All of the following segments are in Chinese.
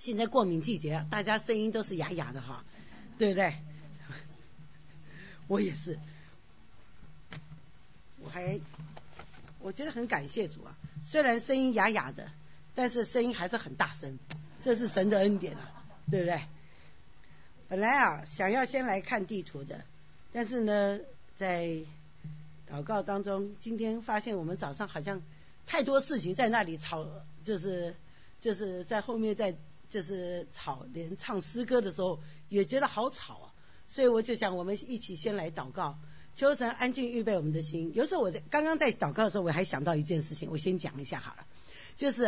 现在过敏季节啊，大家声音都是哑哑的哈，对不对？我也是，我觉得很感谢主啊，虽然声音哑哑的，但是声音还是很大声，这是神的恩典啊，对不对？本来啊想要先来看地图的，但是呢在祷告当中，今天发现我们早上好像太多事情在那里吵，就是在后面就是吵，连唱诗歌的时候也觉得好吵啊，所以我就想我们一起先来祷告，求神安静预备我们的心。有时候我刚刚在祷告的时候，我还想到一件事情，我先讲一下好了，就是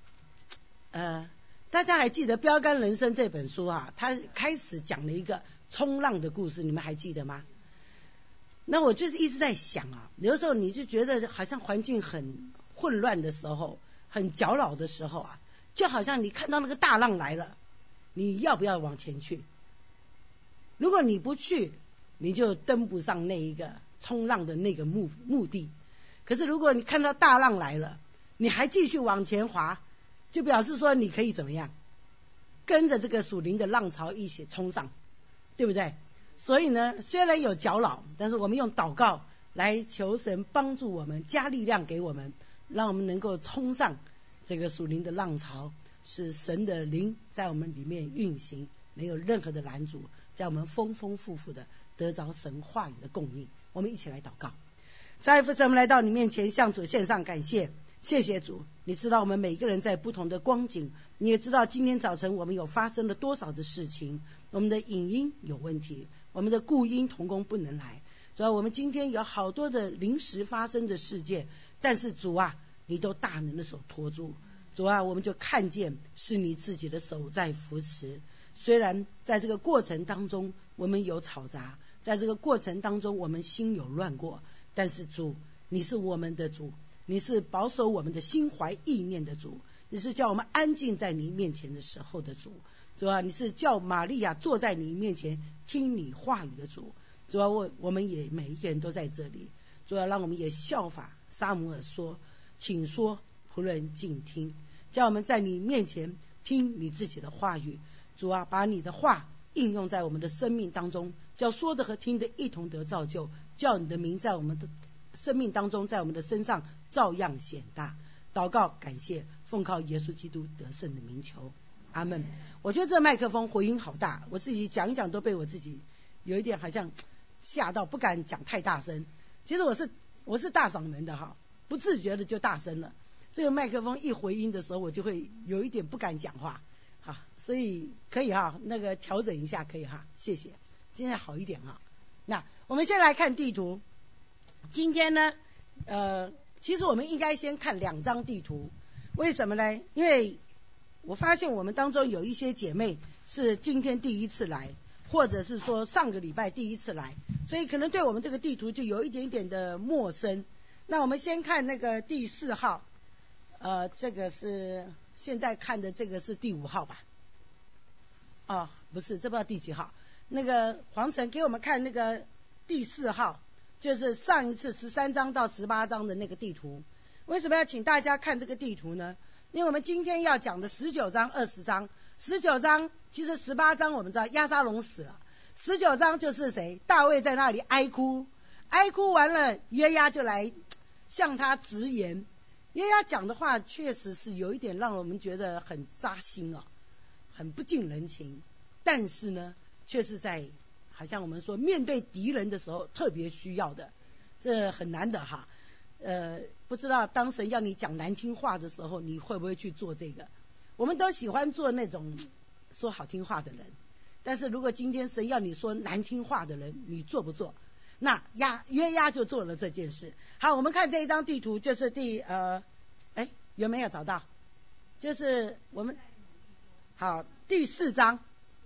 大家还记得《标杆人生》这本书他开始讲了一个冲浪的故事，你们还记得吗？那我就是一直在想有的时候你就觉得好像环境很混乱的时候，很搅扰的时候就好像你看到那个大浪来了，你要不要往前去？如果你不去，你就登不上那一个冲浪的那个目的。可是如果你看到大浪来了，你还继续往前滑，就表示说你可以怎么样？跟着这个属灵的浪潮一起冲上，对不对？所以呢，虽然有搅扰，但是我们用祷告来求神帮助我们，加力量给我们，让我们能够冲上这个属灵的浪潮，使神的灵在我们里面运行，没有任何的拦阻，在我们丰丰富富的得着神话语的供应。我们一起来祷告。再一次我们来到你面前，向主献上感谢，谢谢主，你知道我们每个人在不同的光景，你也知道今天早晨我们有发生了多少的事情，我们的影音有问题，我们的顾音同工不能来，主要我们今天有好多的临时发生的事件，但是主你都大能的手托住，主我们就看见是你自己的手在扶持。虽然在这个过程当中我们有吵杂，在这个过程当中我们心有乱过，但是主，你是我们的主，你是保守我们的心怀意念的主，你是叫我们安静在你面前的时候的主，主你是叫玛利亚坐在你面前听你话语的主，主我们也每一个人都在这里，主让我们也效法撒母耳说，请说，仆人静听，叫我们在你面前听你自己的话语，主把你的话应用在我们的生命当中，叫说的和听的一同得造就，叫你的名在我们的生命当中，在我们的身上照样显大。祷告感谢，奉靠耶稣基督得胜的名求，阿们。我觉得这麦克风回音好大，我自己讲一讲都被我自己有一点好像吓到，不敢讲太大声。其实我是大嗓门的不自觉的就大声了，这个麦克风一回音的时候，我就会有一点不敢讲话所以可以那个调整一下可以谢谢，现在好一点那我们先来看地图。今天呢其实我们应该先看2张地图，为什么呢？因为我发现我们当中有一些姐妹是今天第一次来，或者是说上个礼拜第一次来，所以可能对我们这个地图就有一点点的陌生。那我们先看那个第4号，这个是现在看的，这个是第5号吧？不是，这不知道第几号。那个黄晨给我们看那个第4号，就是上一次13章到18章的那个地图。为什么要请大家看这个地图呢？因为我们今天要讲的19章20章，19章其实18章我们知道押沙龙死了，19章就是谁？大卫在那里哀哭完了，约押就来向他直言。约押讲的话确实是有一点让我们觉得很扎心很不近人情，但是呢却是在好像我们说面对敌人的时候特别需要的，这很难的不知道当神要你讲难听话的时候，你会不会去做这个？我们都喜欢做那种说好听话的人，但是如果今天神要你说难听话的人，你做不做？那约押就做了这件事。好，我们看这一张地图，就是有没有找到？就是我们好第4章，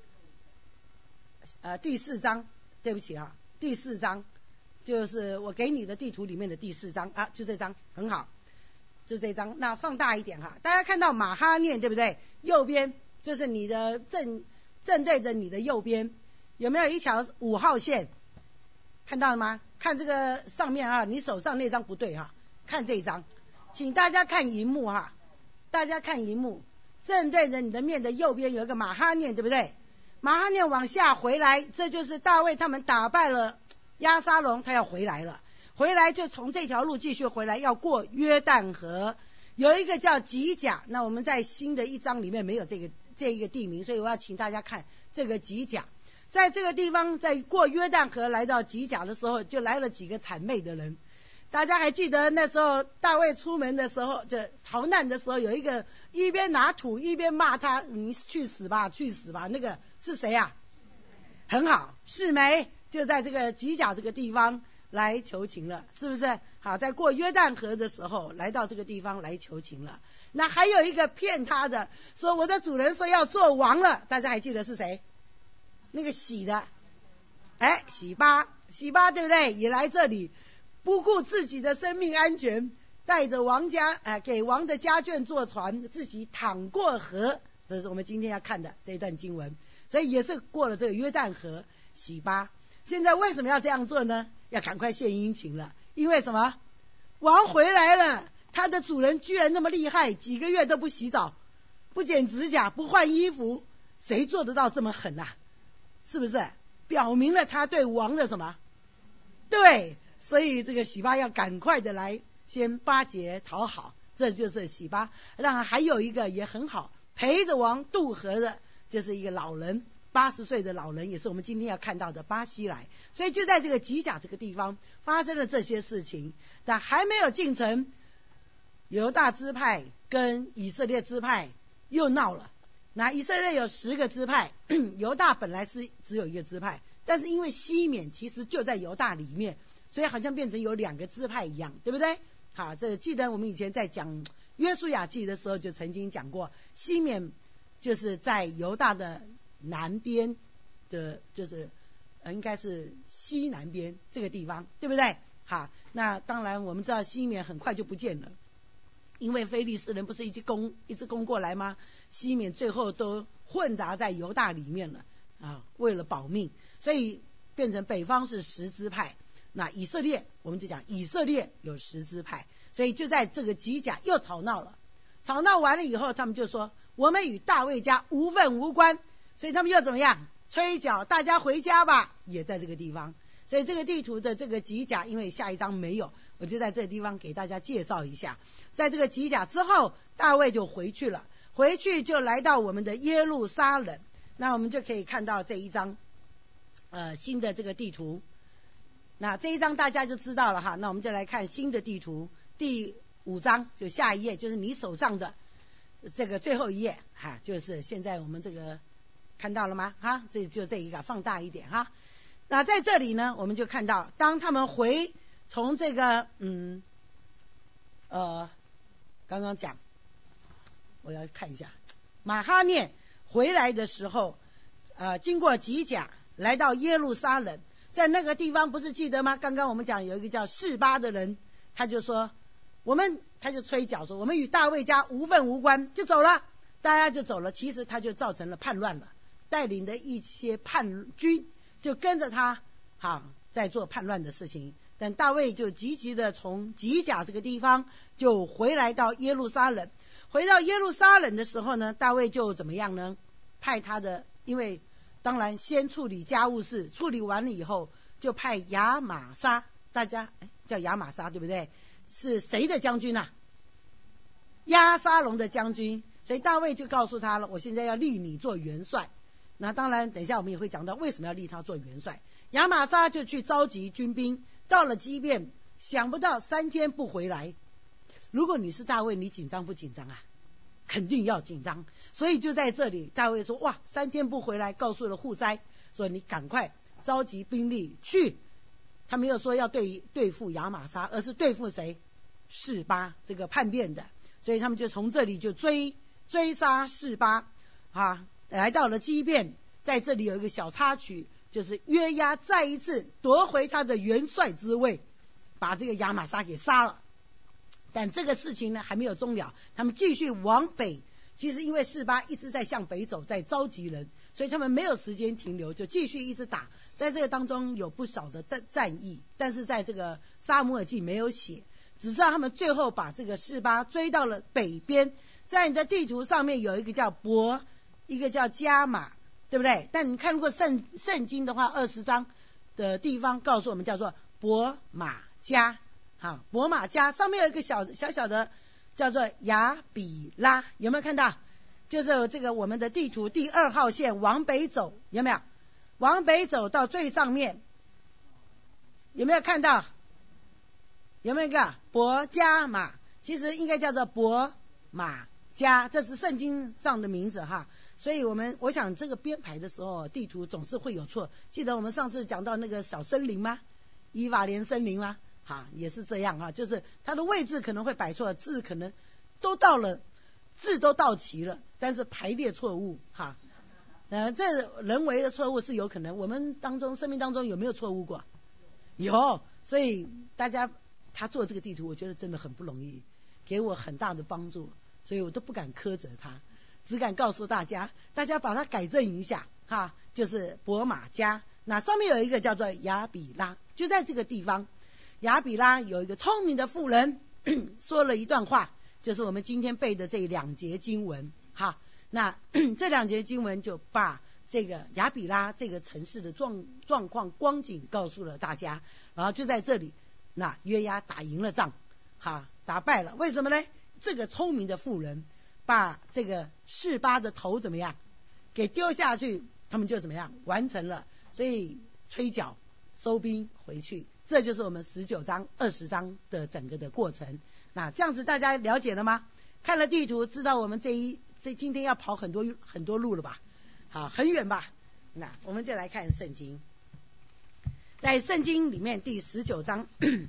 第4章，对不起第4章就是我给你的地图里面的第4章就这张，很好，就这张。那放大一点大家看到马哈念对不对？右边就是你的正对着你的右边，有没有一条5号线？看到了吗？看这个上面你手上那张不对看这一张，请大家看荧幕大家看荧幕， 正对着你的面的右边有一个马哈念，对不对？马哈念往下回来，这就是大卫他们打败了押沙龙，他要回来了，回来就从这条路继续回来，要过约旦河，有一个叫吉甲，那我们在新的一章里面没有这一个地名，所以我要请大家看这个吉甲。在这个地方，在过约旦河来到吉甲的时候，就来了几个谄媚的人。大家还记得那时候大卫出门的时候，这逃难的时候，有一个一边拿土一边骂他，你去死吧去死吧，那个是谁啊？很好，示每就在这个吉甲这个地方来求情了，是不是？好，在过约旦河的时候来到这个地方来求情了。那还有一个骗他的，说我的主人说要做王了，大家还记得是谁？那个洗的，洗巴对不对？也来这里，不顾自己的生命安全，带着王家给王的家眷坐船，自己淌过河。这是我们今天要看的这一段经文，所以也是过了这个约旦河洗巴。现在为什么要这样做呢？要赶快献殷勤了，因为什么？王回来了，他的主人居然那么厉害，几个月都不洗澡，不剪指甲，不换衣服，谁做得到这么狠啊？是不是表明了他对王的什么？对，所以这个洗巴要赶快的来先巴结讨好，这就是洗巴。让还有一个也很好，陪着王渡河的，就是一个老人，80岁的老人，也是我们今天要看到的巴西来。所以就在这个吉甲这个地方发生了这些事情，但还没有进城，犹大支派跟以色列支派又闹了。那以色列有10个支派，犹大本来是只有一个支派，但是因为西缅其实就在犹大里面，所以好像变成有2个支派一样，对不对？好，这记得我们以前在讲约书亚记的时候就曾经讲过，西缅就是在犹大的南边的，就是应该是西南边这个地方，对不对？好，那当然我们知道西缅很快就不见了，因为非利士人不是一直攻过来吗？西缅最后都混杂在犹大里面了啊，为了保命，所以变成北方是10支派。那以色列我们就讲以色列有10支派，所以就在这个吉甲又吵闹了。吵闹完了以后，他们就说我们与大卫家无分无关，所以他们又怎么样？吹角，大家回家吧，也在这个地方。所以这个地图的这个吉甲，因为下一章没有，我就在这个地方给大家介绍一下。在这个吉甲之后，大卫就回去了，回去就来到我们的耶路撒冷。那我们就可以看到这一张新的这个地图。那这一章大家就知道了哈。那我们就来看新的地图，第5章，就下一页，就是你手上的这个最后一页哈，就是现在我们这个看到了吗？哈，这就这一个放大一点哈。那在这里呢，我们就看到当他们从这个刚刚讲，我要看一下马哈念回来的时候，经过吉甲来到耶路撒冷，在那个地方不是记得吗？刚刚我们讲有一个叫示巴的人，他就说他就吹角说我们与大卫家无分无关，就走了，大家就走了。其实他就造成了叛乱了，带领的一些叛军就跟着他在做叛乱的事情。但大卫就积极的从吉甲这个地方就回来到耶路撒冷。回到耶路撒冷的时候呢，大卫就怎么样呢？派他的，因为当然先处理家务事，处理完了以后就派亚玛撒，大家叫亚玛撒对不对？是谁的将军啊？押沙龙的将军。所以大卫就告诉他了，我现在要立你做元帅。那当然等一下我们也会讲到为什么要立他做元帅。亚玛撒就去召集军兵，到了基遍，想不到3天不回来。如果你是大卫，你紧张不紧张啊？肯定要紧张。所以就在这里，大卫说哇，3天不回来，告诉了户筛，说你赶快召集兵力去。他没有说要对付亚玛撒，而是对付谁？示巴，这个叛变的。所以他们就从这里就追杀示巴来到了基遍。在这里有一个小插曲，就是约押再一次夺回他的元帅之位，把这个亚玛撒给杀了。但这个事情呢还没有终了，他们继续往北。其实因为示巴一直在向北走，在召集人，所以他们没有时间停留，就继续一直打。在这个当中有不少的战役，但是在这个撒母耳记没有写，只知道他们最后把这个示巴追到了北边， 在你的地图上面有一个叫伯，一个叫加马，对不对？但你看过圣经的话，20章的地方告诉我们叫做伯马加，好，伯马加上面有一个小的叫做亚比拉，有没有看到？就是这个我们的地图第2号线往北走，有没有？往北走到最上面，有没有看到？有没有一个伯加马？其实应该叫做伯马加，这是圣经上的名字哈。所以我想这个编排的时候，地图总是会有错。记得我们上次讲到那个小森林吗？以法莲森林吗？哈，也是这样哈，就是它的位置可能会摆错，字可能都到了，字都到齐了，但是排列错误哈。这人为的错误是有可能，我们生命当中有没有错误过？有，所以大家他做这个地图，我觉得真的很不容易，给我很大的帮助，所以我都不敢苛责他，只敢告诉大家把它改正一下哈，就是伯马加。那上面有一个叫做亚比拉，就在这个地方，亚比拉有一个聪明的妇人说了一段话，就是我们今天背的这2节经文哈。那这2节经文就把这个亚比拉这个城市的状况光景告诉了大家，然后就在这里，那约押打赢了仗，哈，打败了。为什么呢？这个聪明的妇人把这个示巴的头怎么样给丢下去，他们就怎么样完成了，所以吹角收兵回去。这就是我们19章20章的整个的过程。那这样子大家了解了吗？看了地图知道我们今天要跑很多路了吧？好，很远吧？那我们就来看圣经，在圣经里面第19章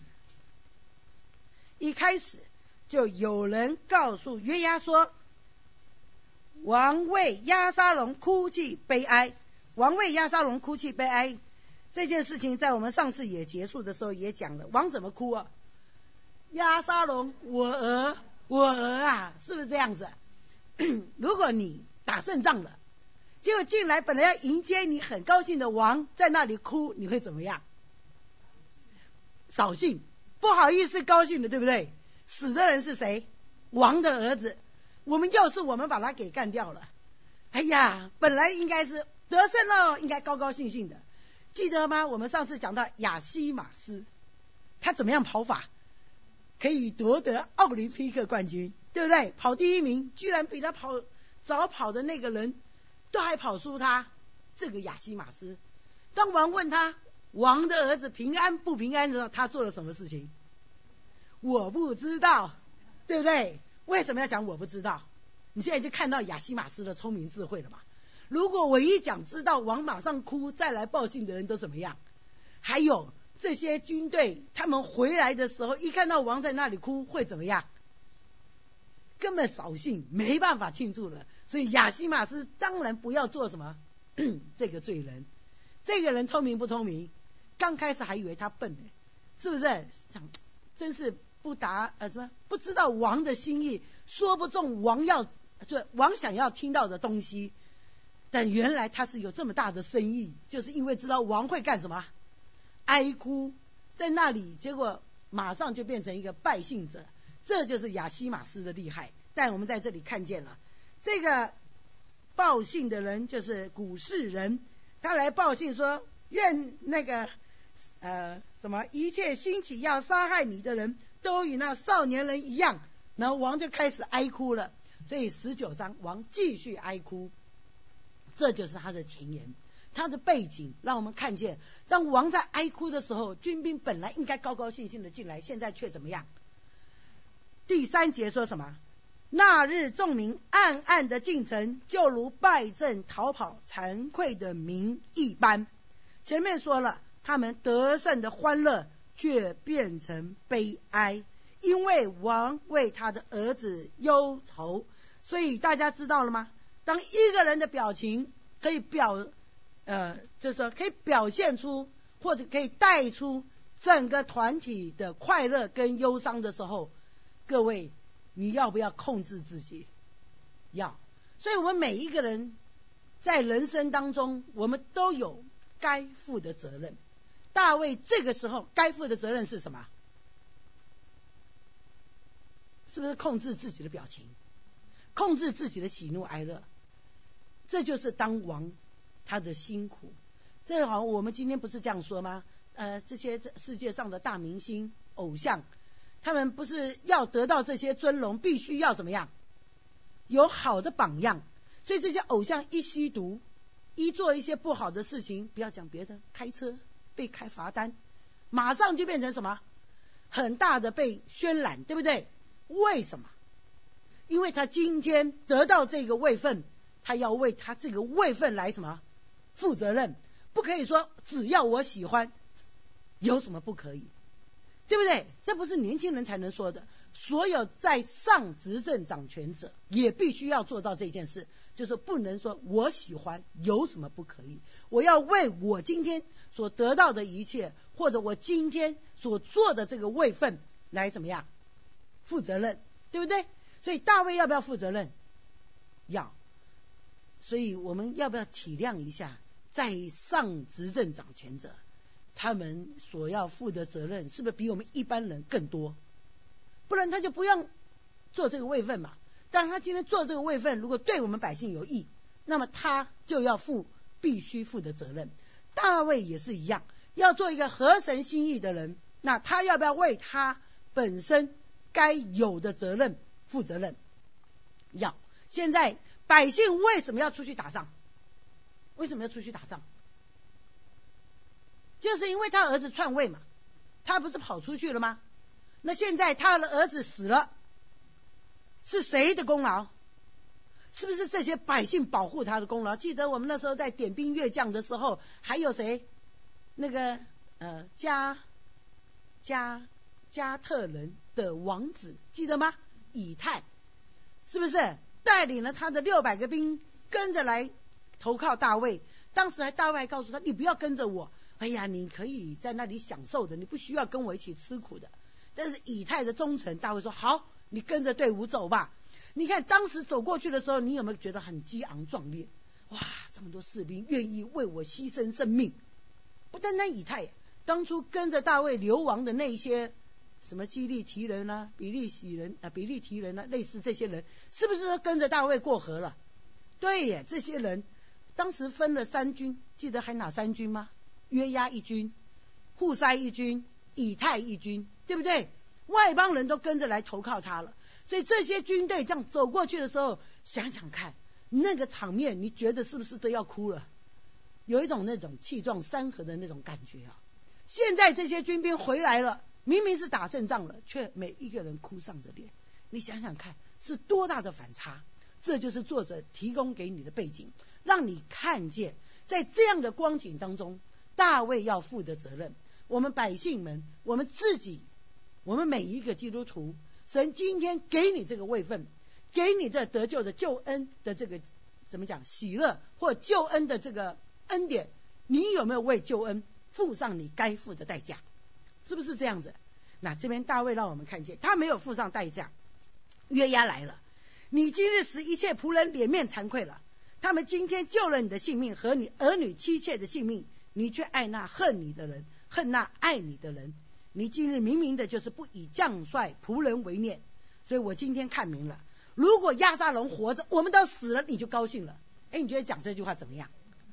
一开始就有人告诉约押说，王为押沙龙哭泣悲哀。王为押沙龙哭泣悲哀这件事情，在我们上次也结束的时候也讲了，王怎么哭啊？押沙龙，我儿啊，是不是这样子？如果你打胜仗了，结果进来本来要迎接你很高兴的王在那里哭，你会怎么样？扫兴，不好意思高兴的，对不对？死的人是谁？王的儿子，我们把他给干掉了。哎呀，本来应该是得胜了，应该高高兴兴的，记得吗？我们上次讲到亚西马斯，他怎么样跑法可以夺得奥林匹克冠军，对不对？跑第1名，居然比他早跑的那个人都还跑输他。这个亚西马斯，当王问他王的儿子平安不平安的时候，他做了什么事情？我不知道，对不对？为什么要讲我不知道？你现在就看到亚西马斯的聪明智慧了吧？如果我一讲知道，王马上哭，再来报信的人都怎么样？还有这些军队他们回来的时候，一看到王在那里哭会怎么样？根本扫兴，没办法庆祝了。所以亚西马斯当然不要做什么这个罪人。这个人聪明不聪明？刚开始还以为他笨呢，是不是？真是不知道王的心意，说不中王想要听到的东西。但原来他是有这么大的深意，就是因为知道王会干什么，哀哭在那里，结果马上就变成一个败信者。这就是亚西马斯的厉害。但我们在这里看见了，这个报信的人就是古示人，他来报信说，愿那个一切兴起要杀害你的人都与那少年人一样。然后王就开始哀哭了。所以19章王继续哀哭，这就是他的前言，他的背景让我们看见，当王在哀哭的时候，军兵本来应该高高兴兴的进来，现在却怎么样？第3节说什么？那日众民暗暗的进城，就如败阵逃跑惭愧的民一般。前面说了，他们得胜的欢乐却变成悲哀，因为王为他的儿子忧愁。所以大家知道了吗？当一个人的表情可以就是说可以表现出，或者可以带出整个团体的快乐跟忧伤的时候，各位你要不要控制自己？要。所以我们每一个人在人生当中，我们都有该负的责任。大卫这个时候该负的责任是什么？是不是控制自己的表情？ 控制自己的喜怒哀乐，这就是当王他的辛苦。这好，我们今天不是这样说吗？这些世界上的大明星偶像，他们不是要得到这些尊荣，必须要怎么样？有好的榜样。所以这些偶像一吸毒，一做一些不好的事情，不要讲别的，开车被开罚单，马上就变成什么？很大的被渲染，对不对？为什么？因为他今天得到这个位分，他要为他这个位分来什么？负责任。不可以说只要我喜欢，有什么不可以？对不对？这不是年轻人才能说的，所有在上执政掌权者也必须要做到这件事，就是不能说我喜欢，有什么不可以？我要为我今天所得到的一切，或者我今天所做的这个位分来怎么样负责任，对不对？所以大卫要不要负责任？要。所以我们要不要体谅一下在上执政掌权者，他们所要负的责任是不是比我们一般人更多？不然他就不用做这个位分嘛。但他今天做这个位分，如果对我们百姓有益，那么他就要必须负的责任。大卫也是一样，要做一个合神心意的人，那他要不要为他本身该有的责任负责任？要。现在百姓为什么要出去打仗？为什么要出去打仗？就是因为他儿子篡位嘛，他不是跑出去了吗？那现在他的儿子死了，是谁的功劳？是不是这些百姓保护他的功劳？记得我们那时候在点兵阅将的时候，还有谁？那个加特人的王子，记得吗？以太，是不是带领了他的600个兵跟着来投靠大卫？当时大卫还告诉他，你不要跟着我，哎呀，你可以在那里享受的，你不需要跟我一起吃苦的。但是以太的忠诚，大卫说好，你跟着队伍走吧。你看当时走过去的时候，你有没有觉得很激昂壮烈？哇，这么多士兵愿意为我牺牲生命。不单单以太，当初跟着大卫流亡的那些什么基利提人啊、比利提人啊，类似这些人，是不是都跟着大卫过河了？对耶，这些人当时分了3军，记得还哪3军吗？约押一军，户筛一军，以太一军，对不对？外邦人都跟着来投靠他了。所以这些军队这样走过去的时候，想想看那个场面，你觉得是不是都要哭了？有一种那种气壮山河的那种感觉啊！现在这些军兵回来了，明明是打胜仗了，却每一个人哭丧着脸。你想想看，是多大的反差！这就是作者提供给你的背景，让你看见在这样的光景当中，大卫要负的责任。我们百姓们，我们自己，我们每一个基督徒，神今天给你这个位分，给你这得救的救恩的这个怎么讲喜乐，或救恩的这个恩典，你有没有为救恩付上你该付的代价？是不是这样子？那这边大卫让我们看见他没有付上代价。约押来了，你今日使一切仆人脸面惭愧了，他们今天救了你的性命和你儿女妻妾的性命，你却爱那恨你的人，恨那爱你的人。你今日明明的就是不以将帅仆人为念。所以我今天看明了，如果押沙龙活着，我们都死了，你就高兴了。你觉得讲这句话怎么样？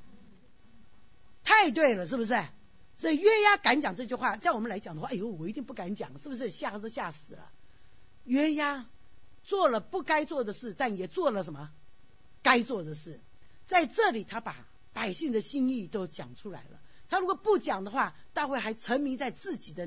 太对了，是不是？所以约押敢讲这句话，叫我们来讲的话，哎呦，我一定不敢讲，是不是？吓都吓死了。约押做了不该做的事，但也做了什么该做的事。在这里他把百姓的心意都讲出来了。他如果不讲的话，大卫还沉迷在自己的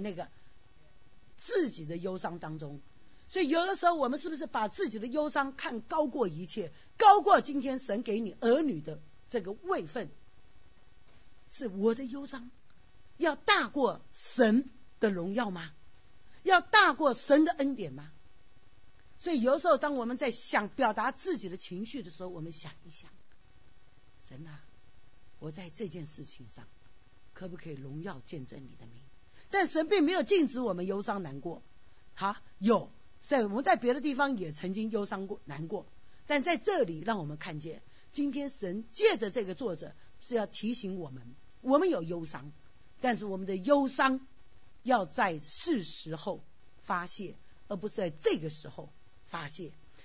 忧伤当中。所以有的时候我们是不是把自己的忧伤看高过一切，高过今天神给你儿女的这个位分？是我的忧伤要大过神的荣耀吗？要大过神的恩典吗？所以有的时候当我们在想表达自己的情绪的时候，我们想一想，神啊，我在这件事情上可不可以荣耀见证你的名？但神并没有禁止我们忧伤难过，有，我们在别的地方也曾经忧伤过难过，但在这里让我们看见，今天神借着这个作者是要提醒我们，我们有忧伤，但是我们的忧伤要在是时候发泄，而不是在这个时候发泄。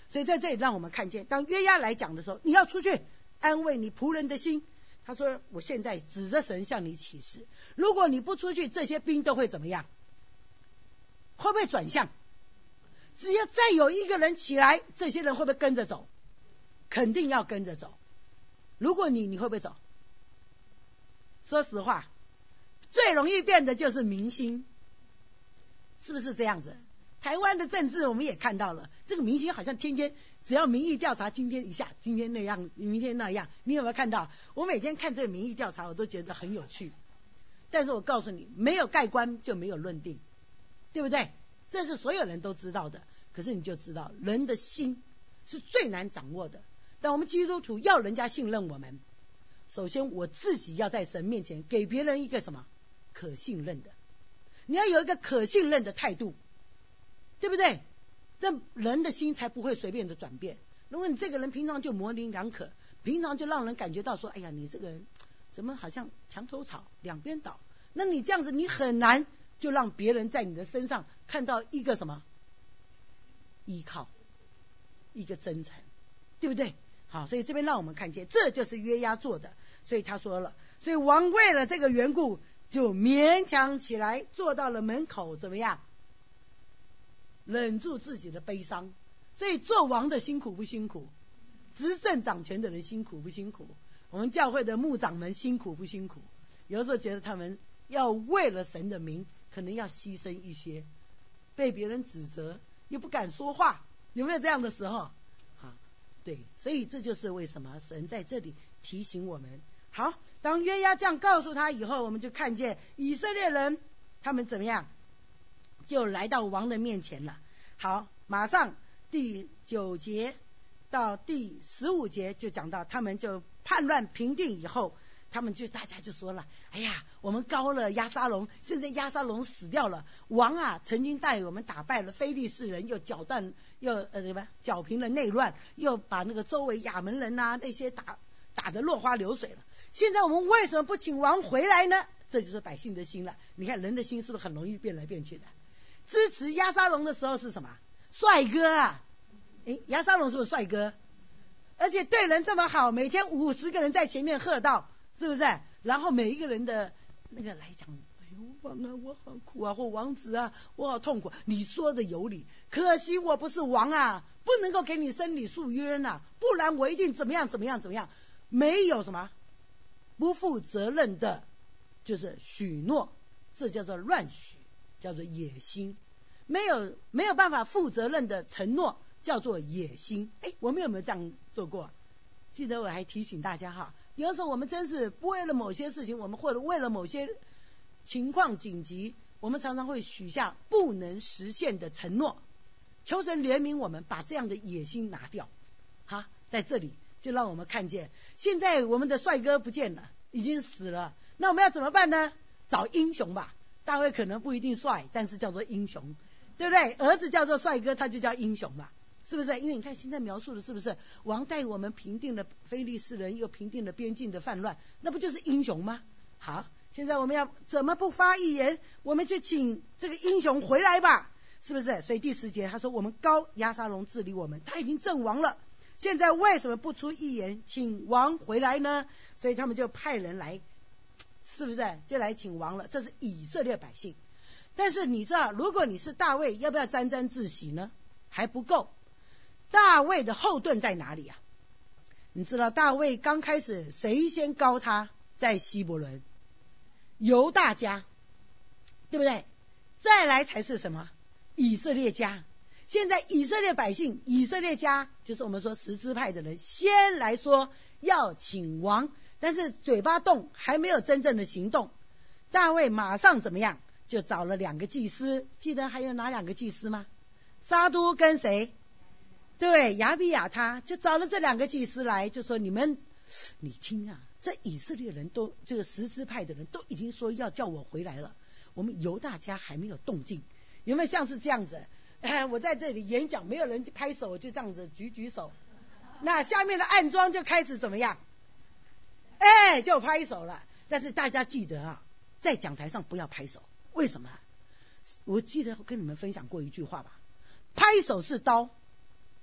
所以在这里让我们看见，当约押来讲的时候，你要出去安慰你仆人的心。他说我现在指着神向你起誓，如果你不出去，这些兵都会怎么样？会不会转向？只要再有一个人起来，这些人会不会跟着走？肯定要跟着走。如果你会不会走？说实话，最容易变的就是民心，是不是这样子？台湾的政治我们也看到了，这个民心好像天天只要民意调查，今天一下，今天那样，明天那样。你有没有看到？我每天看这个民意调查，我都觉得很有趣。但是我告诉你，没有盖棺就没有论定，对不对？这是所有人都知道的。可是你就知道，人的心是最难掌握的。但我们基督徒要人家信任我们，首先我自己要在神面前给别人一个什么可信任的，你要有一个可信任的态度，对不对？这人的心才不会随便的转变。如果你这个人平常就模棱两可，平常就让人感觉到说，哎呀，你这个人怎么好像墙头草两边倒，那你这样子你很难就让别人在你的身上看到一个什么依靠，一个真诚，对不对？好，所以这边让我们看见，这就是约押做的。所以他说了，所以王为了这个缘故，就勉强起来，坐到了门口，怎么样？忍住自己的悲伤。所以做王的辛苦不辛苦？执政掌权的人辛苦不辛苦？我们教会的牧长们辛苦不辛苦？有时候觉得他们要为了神的名，可能要牺牲一些，被别人指责又不敢说话，有没有这样的时候？对，所以这就是为什么神在这里提醒我们。好，当约押这样告诉他以后，我们就看见以色列人他们怎么样，就来到王的面前了。好，马上第9节到第15节就讲到，他们就叛乱平定以后，他们就大家就说了，哎呀，我们膏了押沙龙，现在押沙龙死掉了，王啊曾经带我们打败了非利士人，又搅平了内乱，又把那个周围亚门人啊那些打得落花流水了，现在我们为什么不请王回来呢？这就是百姓的心了。你看人的心是不是很容易变来变去的？支持押沙龙的时候是什么？帅哥啊，押沙龙是不是帅哥？而且对人这么好，每天50个人在前面喝道，是不是？然后每一个人的那个来讲，哎呦王啊，我好苦啊，或王子啊，我好痛苦。你说的有理，可惜我不是王啊，不能够给你生理诉约啊，不然我一定怎么样怎么样怎么样。没有什么不负责任的，就是许诺，这叫做乱许，叫做野心。没有办法负责任的承诺，叫做野心。我们有没有这样做过？记得我还提醒大家哈，有时候我们真是不为了某些事情，我们或者为了某些情况紧急，我们常常会许下不能实现的承诺。求神怜悯我们，把这样的野心拿掉。好，在这里就让我们看见，现在我们的帅哥不见了，已经死了，那我们要怎么办呢？找英雄吧。大卫可能不一定帅，但是叫做英雄，对不对？儿子叫做帅哥，他就叫英雄嘛，是不是？因为你看现在描述的是不是王带我们平定了非利士人，又平定了边境的叛乱，那不就是英雄吗？好，现在我们要怎么不发一言？我们就请这个英雄回来吧，是不是？所以第10节他说，我们膏押沙龙治理我们，他已经阵亡了，现在为什么不出一言请王回来呢？所以他们就派人来，是不是就来请王了？这是以色列百姓。但是你知道，如果你是大卫，要不要沾沾自喜呢？还不够。大卫的后盾在哪里啊？你知道大卫刚开始谁先膏他？在希伯伦，犹大家，对不对？再来才是什么？以色列家。现在以色列百姓，以色列家就是我们说10支派的人，先来说要请王，但是嘴巴动，还没有真正的行动。大卫马上怎么样？就找了2个祭司，记得还有哪2个祭司吗？撒督跟谁？对，亚比亚他，就找了这2个祭司来，就说你听啊，这以色列人都这个10支派的人都已经说要叫我回来了，我们犹大家还没有动静，有没有像是这样子？我在这里演讲，没有人拍手，我就这样子举手，那下面的暗桩就开始怎么样？就拍手了。但是大家记得啊，在讲台上不要拍手，为什么？我记得跟你们分享过一句话吧，拍手是刀，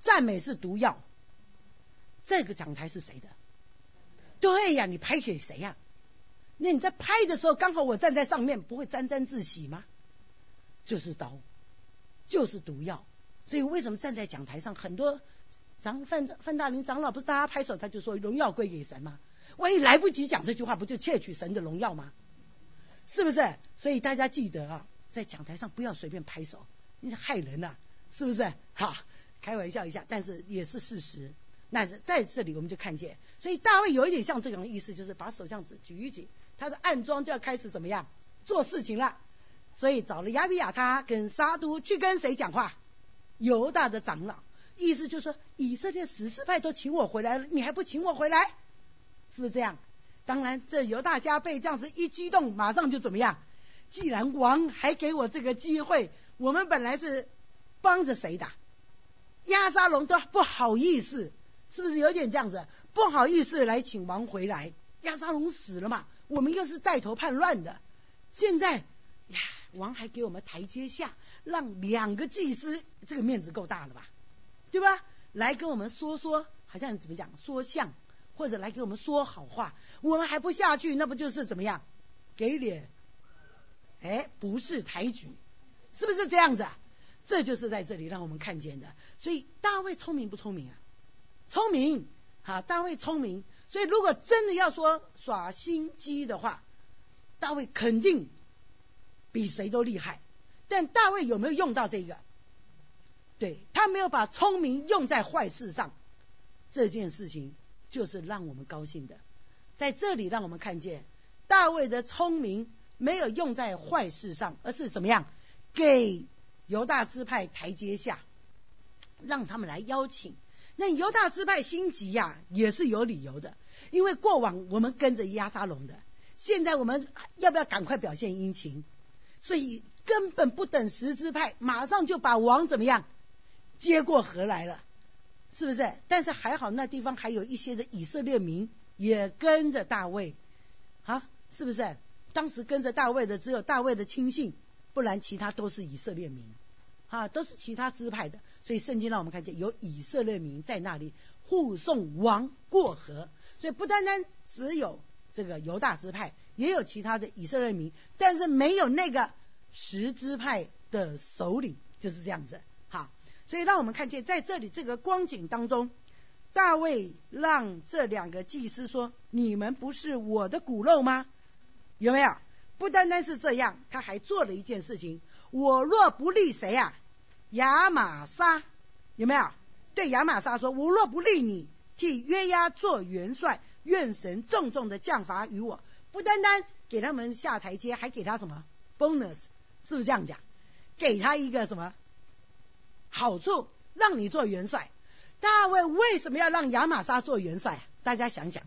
赞美是毒药，这个讲台是谁的？对呀，你拍给谁呀？那你在拍的时候刚好我站在上面，不会沾沾自喜吗？就是刀，就是毒药。所以为什么站在讲台上很多范大林长老不是大家拍手他就说荣耀归给神吗？万一来不及讲这句话，不就窃取神的荣耀吗？是不是？所以大家记得啊，在讲台上不要随便拍手，你害人啊，是不是？好，开玩笑一下，但是也是事实。那是在这里我们就看见，所以大卫有一点像这种意思，就是把手这样子举一举，他的暗桩就要开始怎么样做事情了。所以找了亚比亚他跟撒督去跟谁讲话？犹大的长老，意思就是说以色列10支派都请我回来了，你还不请我回来？是不是这样？当然这犹大家被这样子一激动，马上就怎么样？既然王还给我这个机会，我们本来是帮着谁的？押沙龙都不好意思，是不是有点这样子？不好意思来请王回来，押沙龙死了嘛，我们又是带头叛乱的，现在呀，王还给我们台阶下，让2个祭司，这个面子够大了吧？对吧？来跟我们说，好像怎么讲，说相，或者来给我们说好话，我们还不下去，那不就是怎么样？给脸，不是抬举，是不是这样子啊？这就是在这里让我们看见的。所以大卫聪明不聪明啊？聪明，大卫聪明。所以如果真的要说耍心机的话，大卫肯定比谁都厉害。但大卫有没有用到这个？对，他没有把聪明用在坏事上，这件事情就是让我们高兴的。在这里让我们看见大卫的聪明没有用在坏事上，而是怎么样给犹大支派台阶下，让他们来邀请。那犹大支派心急呀，也是有理由的，因为过往我们跟着押沙龙的，现在我们要不要赶快表现殷勤？所以根本不等10支派，马上就把王怎么样接过河来了，是不是？但是还好那地方还有一些的以色列民也跟着大卫是不是？当时跟着大卫的只有大卫的亲信，不然其他都是以色列民都是其他支派的。所以圣经让我们看见有以色列民在那里护送王过河，所以不单单只有这个犹大支派，也有其他的以色列民，但是没有那个10支派的首领，就是这样子。好，所以让我们看见在这里这个光景当中，大卫让这2个祭司说，你们不是我的骨肉吗？有没有？不单单是这样，他还做了一件事情，我若不立谁亚玛撒，有没有？对亚玛撒说，我若不立你替约押做元帅，愿神重重的降罚于我。不单单给他们下台阶，还给他什么 bonus， 是不是这样讲？给他一个什么好处，让你做元帅。大卫为什么要让亚玛撒做元帅？大家想想，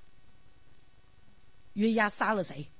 约押杀了谁？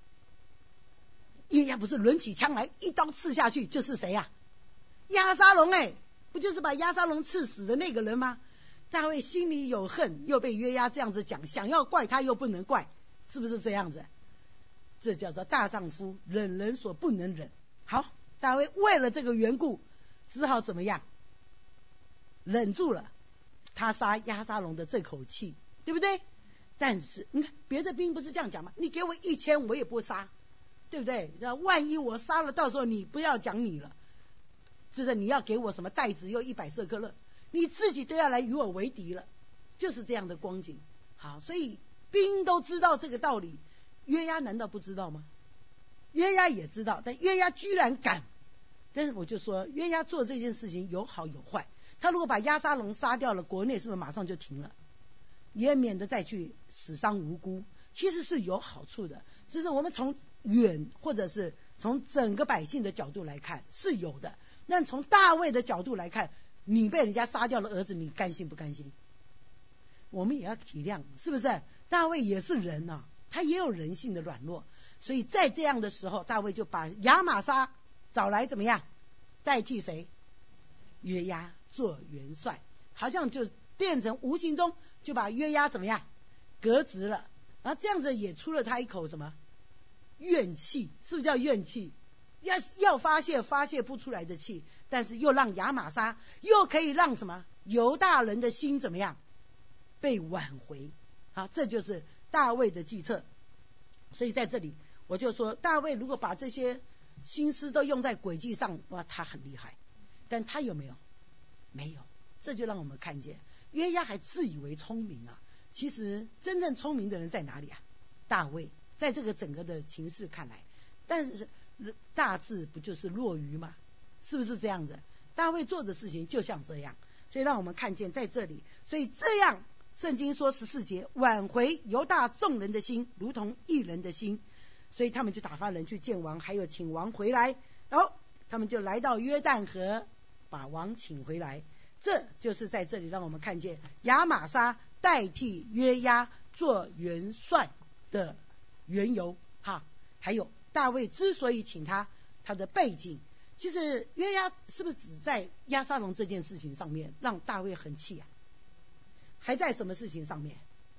约押不是抡起枪来一刀刺下去就是谁押沙龙不就是把押沙龙刺死的那个人吗？大卫心里有恨，又被约押这样子讲，想要怪他又不能怪，是不是这样子？这叫做大丈夫忍人所不能忍。好，大卫为了这个缘故，只好怎么样？忍住了他杀押沙龙的这口气，对不对？但是你看别的兵不是这样讲吗？你给我1000我也不杀，对不对？万一我杀了，到时候你不要讲你了，就是你要给我什么袋子又100舍客勒，你自己都要来与我为敌了，就是这样的光景。好，所以兵都知道这个道理，约押难道不知道吗？约押也知道，但约押居然敢。但是我就说约押做这件事情有好有坏，他如果把押沙龙杀掉了，国内是不是马上就停了，也免得再去死伤无辜？其实是有好处的，只是我们从远或者是从整个百姓的角度来看是有的，但从大卫的角度来看，你被人家杀掉了儿子，你甘心不甘心？我们也要体谅，是不是？大卫也是人他也有人性的软弱，所以在这样的时候，大卫就把亚玛撒找来怎么样代替谁？约押做元帅，好像就变成无形中就把约押怎么样革职了，然后这样子也出了他一口什么怨气，是不是叫怨气？ 要发泄不出来的气，但是又让亚玛撒又可以让什么犹大人的心怎么样被挽回。好，这就是大卫的计策。所以在这里我就说，大卫如果把这些心思都用在诡计上，哇，他很厉害。但他有没有？没有。这就让我们看见约押还自以为聪明啊，其实真正聪明的人在哪里啊？大卫。在这个整个的情势看来，但是大智不就是若愚吗？是不是这样子？大卫做的事情就像这样，所以让我们看见在这里，所以这样圣经说14节，挽回犹大众人的心如同一人的心，所以他们就打发人去见王，还有请王回来，然后他们就来到约旦河把王请回来。这就是在这里让我们看见亚玛撒代替约押做元帅的缘由哈。还有大卫之所以请他的背景，其实约押是不是只在押沙龙这件事情上面让大卫很气啊？还在什么事情上面？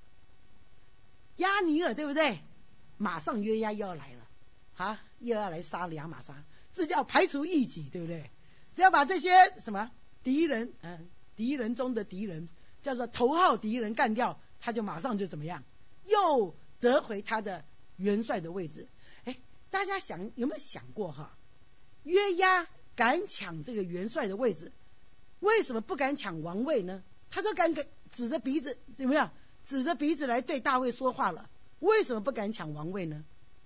押尼尔对不对？马上约押又要来了啊，又要来杀亚玛撒，这叫排除异己，对不对？只要把这些什么敌人中的敌人，叫做头号敌人干掉，他就马上就怎么样，又得回他的元帅的位置。大家有没有想过哈？约押敢抢这个元帅的位置，为什么不敢抢王位呢？他都敢指着鼻子怎么样？指着鼻子来对大卫说话了，为什么不敢抢王位呢？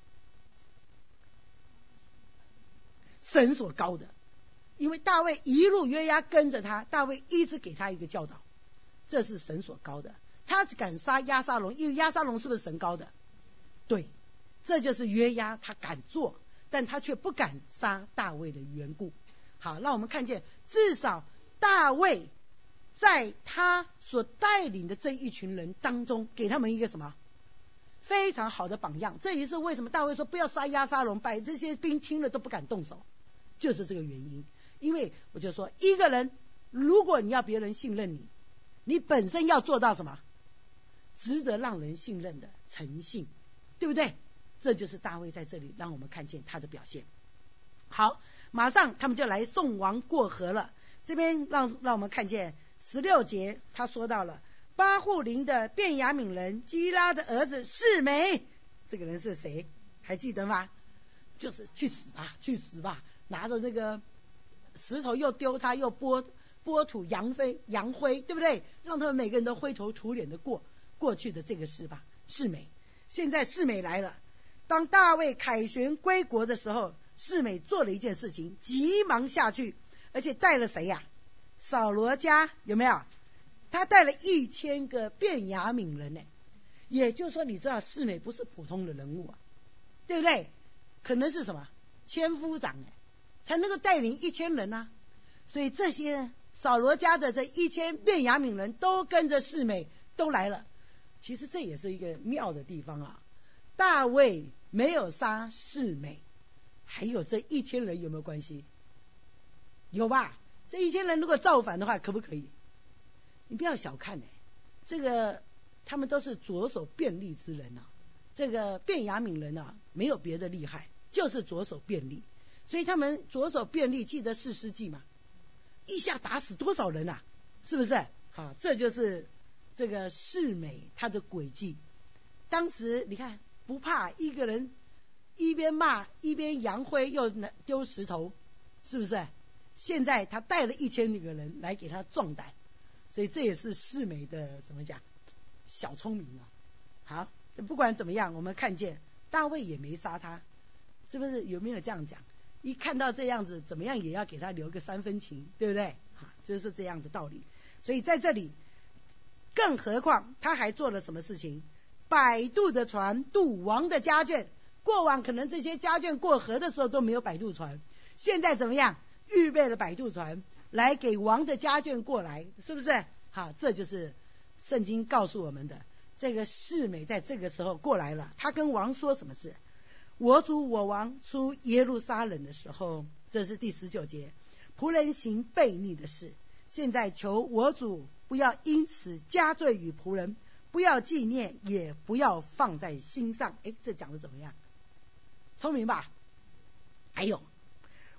神所高的，因为大卫一路约押跟着他，大卫一直给他一个教导，这是神所高的。他敢杀押沙龙，因为押沙龙是不是神高的？对，这就是约押他敢做，但他却不敢杀大卫的缘故。好，让我们看见至少大卫在他所带领的这一群人当中，给他们一个什么非常好的榜样。这也是为什么大卫说不要杀押沙龙，把这些兵听了都不敢动手，就是这个原因。因为我就说，一个人如果你要别人信任你，你本身要做到什么？值得让人信任的诚信，对不对？这就是大卫在这里让我们看见他的表现。好，马上他们就来送王过河了。这边让我们看见16节，他说到了巴户林的便雅悯人基拉的儿子示每，这个人是谁？还记得吗？就是去死吧，去死吧！拿着那个石头又丢他，又拨土扬灰，对不对？让他们每个人都灰头土脸的过去的这个事吧。示每，现在示每来了。当大卫凯旋归国的时候，示每做了一件事情，急忙下去，而且带了谁呀？扫罗家，有没有？他带了1000个便雅悯人呢。也就是说，你知道示每不是普通的人物啊，对不对？可能是什么千夫长才能够带领1000人啊。所以这些扫罗家的这1000便雅悯人都跟着示每都来了。其实这也是一个妙的地方啊。大卫没有杀示每，还有这1000人有没有关系？有吧？这1000人如果造反的话，可不可以？你不要小看这个他们都是左手便利之人啊。这个便雅悯人啊，没有别的厉害，就是左手便利。所以他们左手便利，记得士师记吗？一下打死多少人啊？是不是？好，这就是这个示每他的诡计。当时你看，不怕一个人一边骂一边扬灰又丢石头，是不是？现在他带了1000个人来给他壮胆，所以这也是示每的怎么讲小聪明啊。好，不管怎么样，我们看见大卫也没杀他，是不是？有没有这样讲？一看到这样子，怎么样也要给他留个3分情，对不对？好，就是这样的道理。所以在这里，更何况他还做了什么事情？摆渡的船渡王的家眷。过往可能这些家眷过河的时候都没有摆渡船，现在怎么样？预备了摆渡船来给王的家眷过来，是不是？好，这就是圣经告诉我们的。这个示每在这个时候过来了，他跟王说什么事？我主我王出耶路撒冷的时候，这是第19节，仆人行悖逆的事，现在求我主不要因此加罪于仆人，不要纪念，也不要放在心上。这讲的怎么样？聪明吧？还有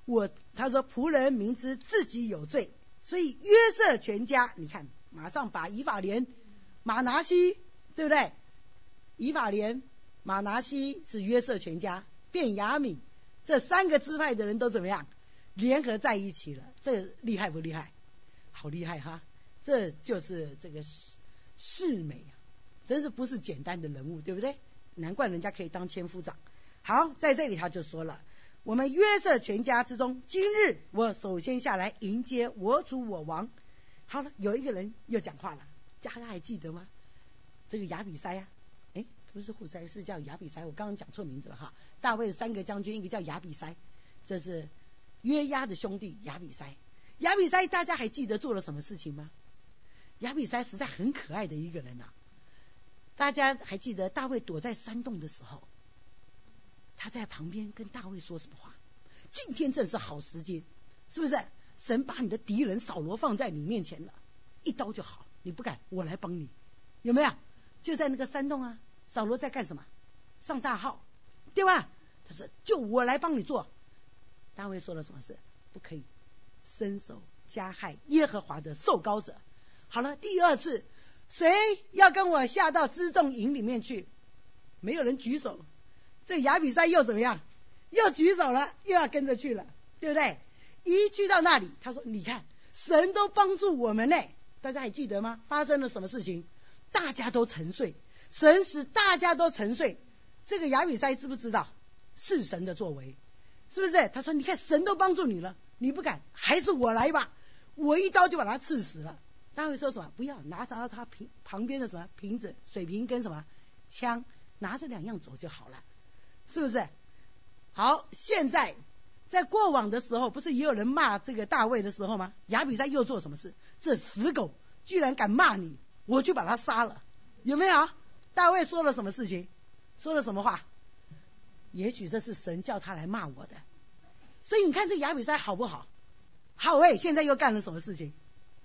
他说仆人明知自己有罪，所以约瑟全家，你看马上把以法莲、马拿西，对不对？以法莲、马拿西是约瑟全家，便雅悯这3个支派的人都怎么样？联合在一起了。这厉害不厉害？好厉害哈！这就是这个世美啊，真是不是简单的人物，对不对？难怪人家可以当千夫长。好，在这里他就说了，我们约瑟全家之中，今日我首先下来迎接我主我王。好了，有一个人又讲话了，大家还记得吗？这个亚比筛啊，不是户筛，是叫亚比筛，我刚刚讲错名字了哈。大卫的3个将军，一个叫亚比筛，这是约押的兄弟亚比筛。亚比筛大家还记得做了什么事情吗？亚比筛实在很可爱的一个人啊。大家还记得大卫躲在山洞的时候，他在旁边跟大卫说什么话？今天正是好时间，是不是？神把你的敌人扫罗放在你面前了，一刀就好，你不敢，我来帮你，有没有？就在那个山洞啊，扫罗在干什么？上大号，对吧？他说就我来帮你做。大卫说了什么事？不可以伸手加害耶和华的受膏者。好了，第2次，谁要跟我下到辎重营里面去？没有人举手。这亚比筛又怎么样？又举手了，又要跟着去了，对不对？一去到那里，他说你看神都帮助我们呢。大家还记得吗？发生了什么事情？大家都沉睡，神使大家都沉睡。这个亚比筛知不知道是神的作为？是不是？他说你看神都帮助你了，你不敢，还是我来吧，我一刀就把他刺死了。大卫说什么？不要，拿着他旁边的什么瓶子、水瓶跟什么枪，拿着2样走就好了，是不是？好，现在在过往的时候，不是也有人骂这个大卫的时候吗？亚比筛又做什么事？这死狗居然敢骂你，我就把他杀了，有没有？大卫说了什么事情？说了什么话？也许这是神叫他来骂我的。所以你看这亚比筛好不好？好现在又干了什么事情？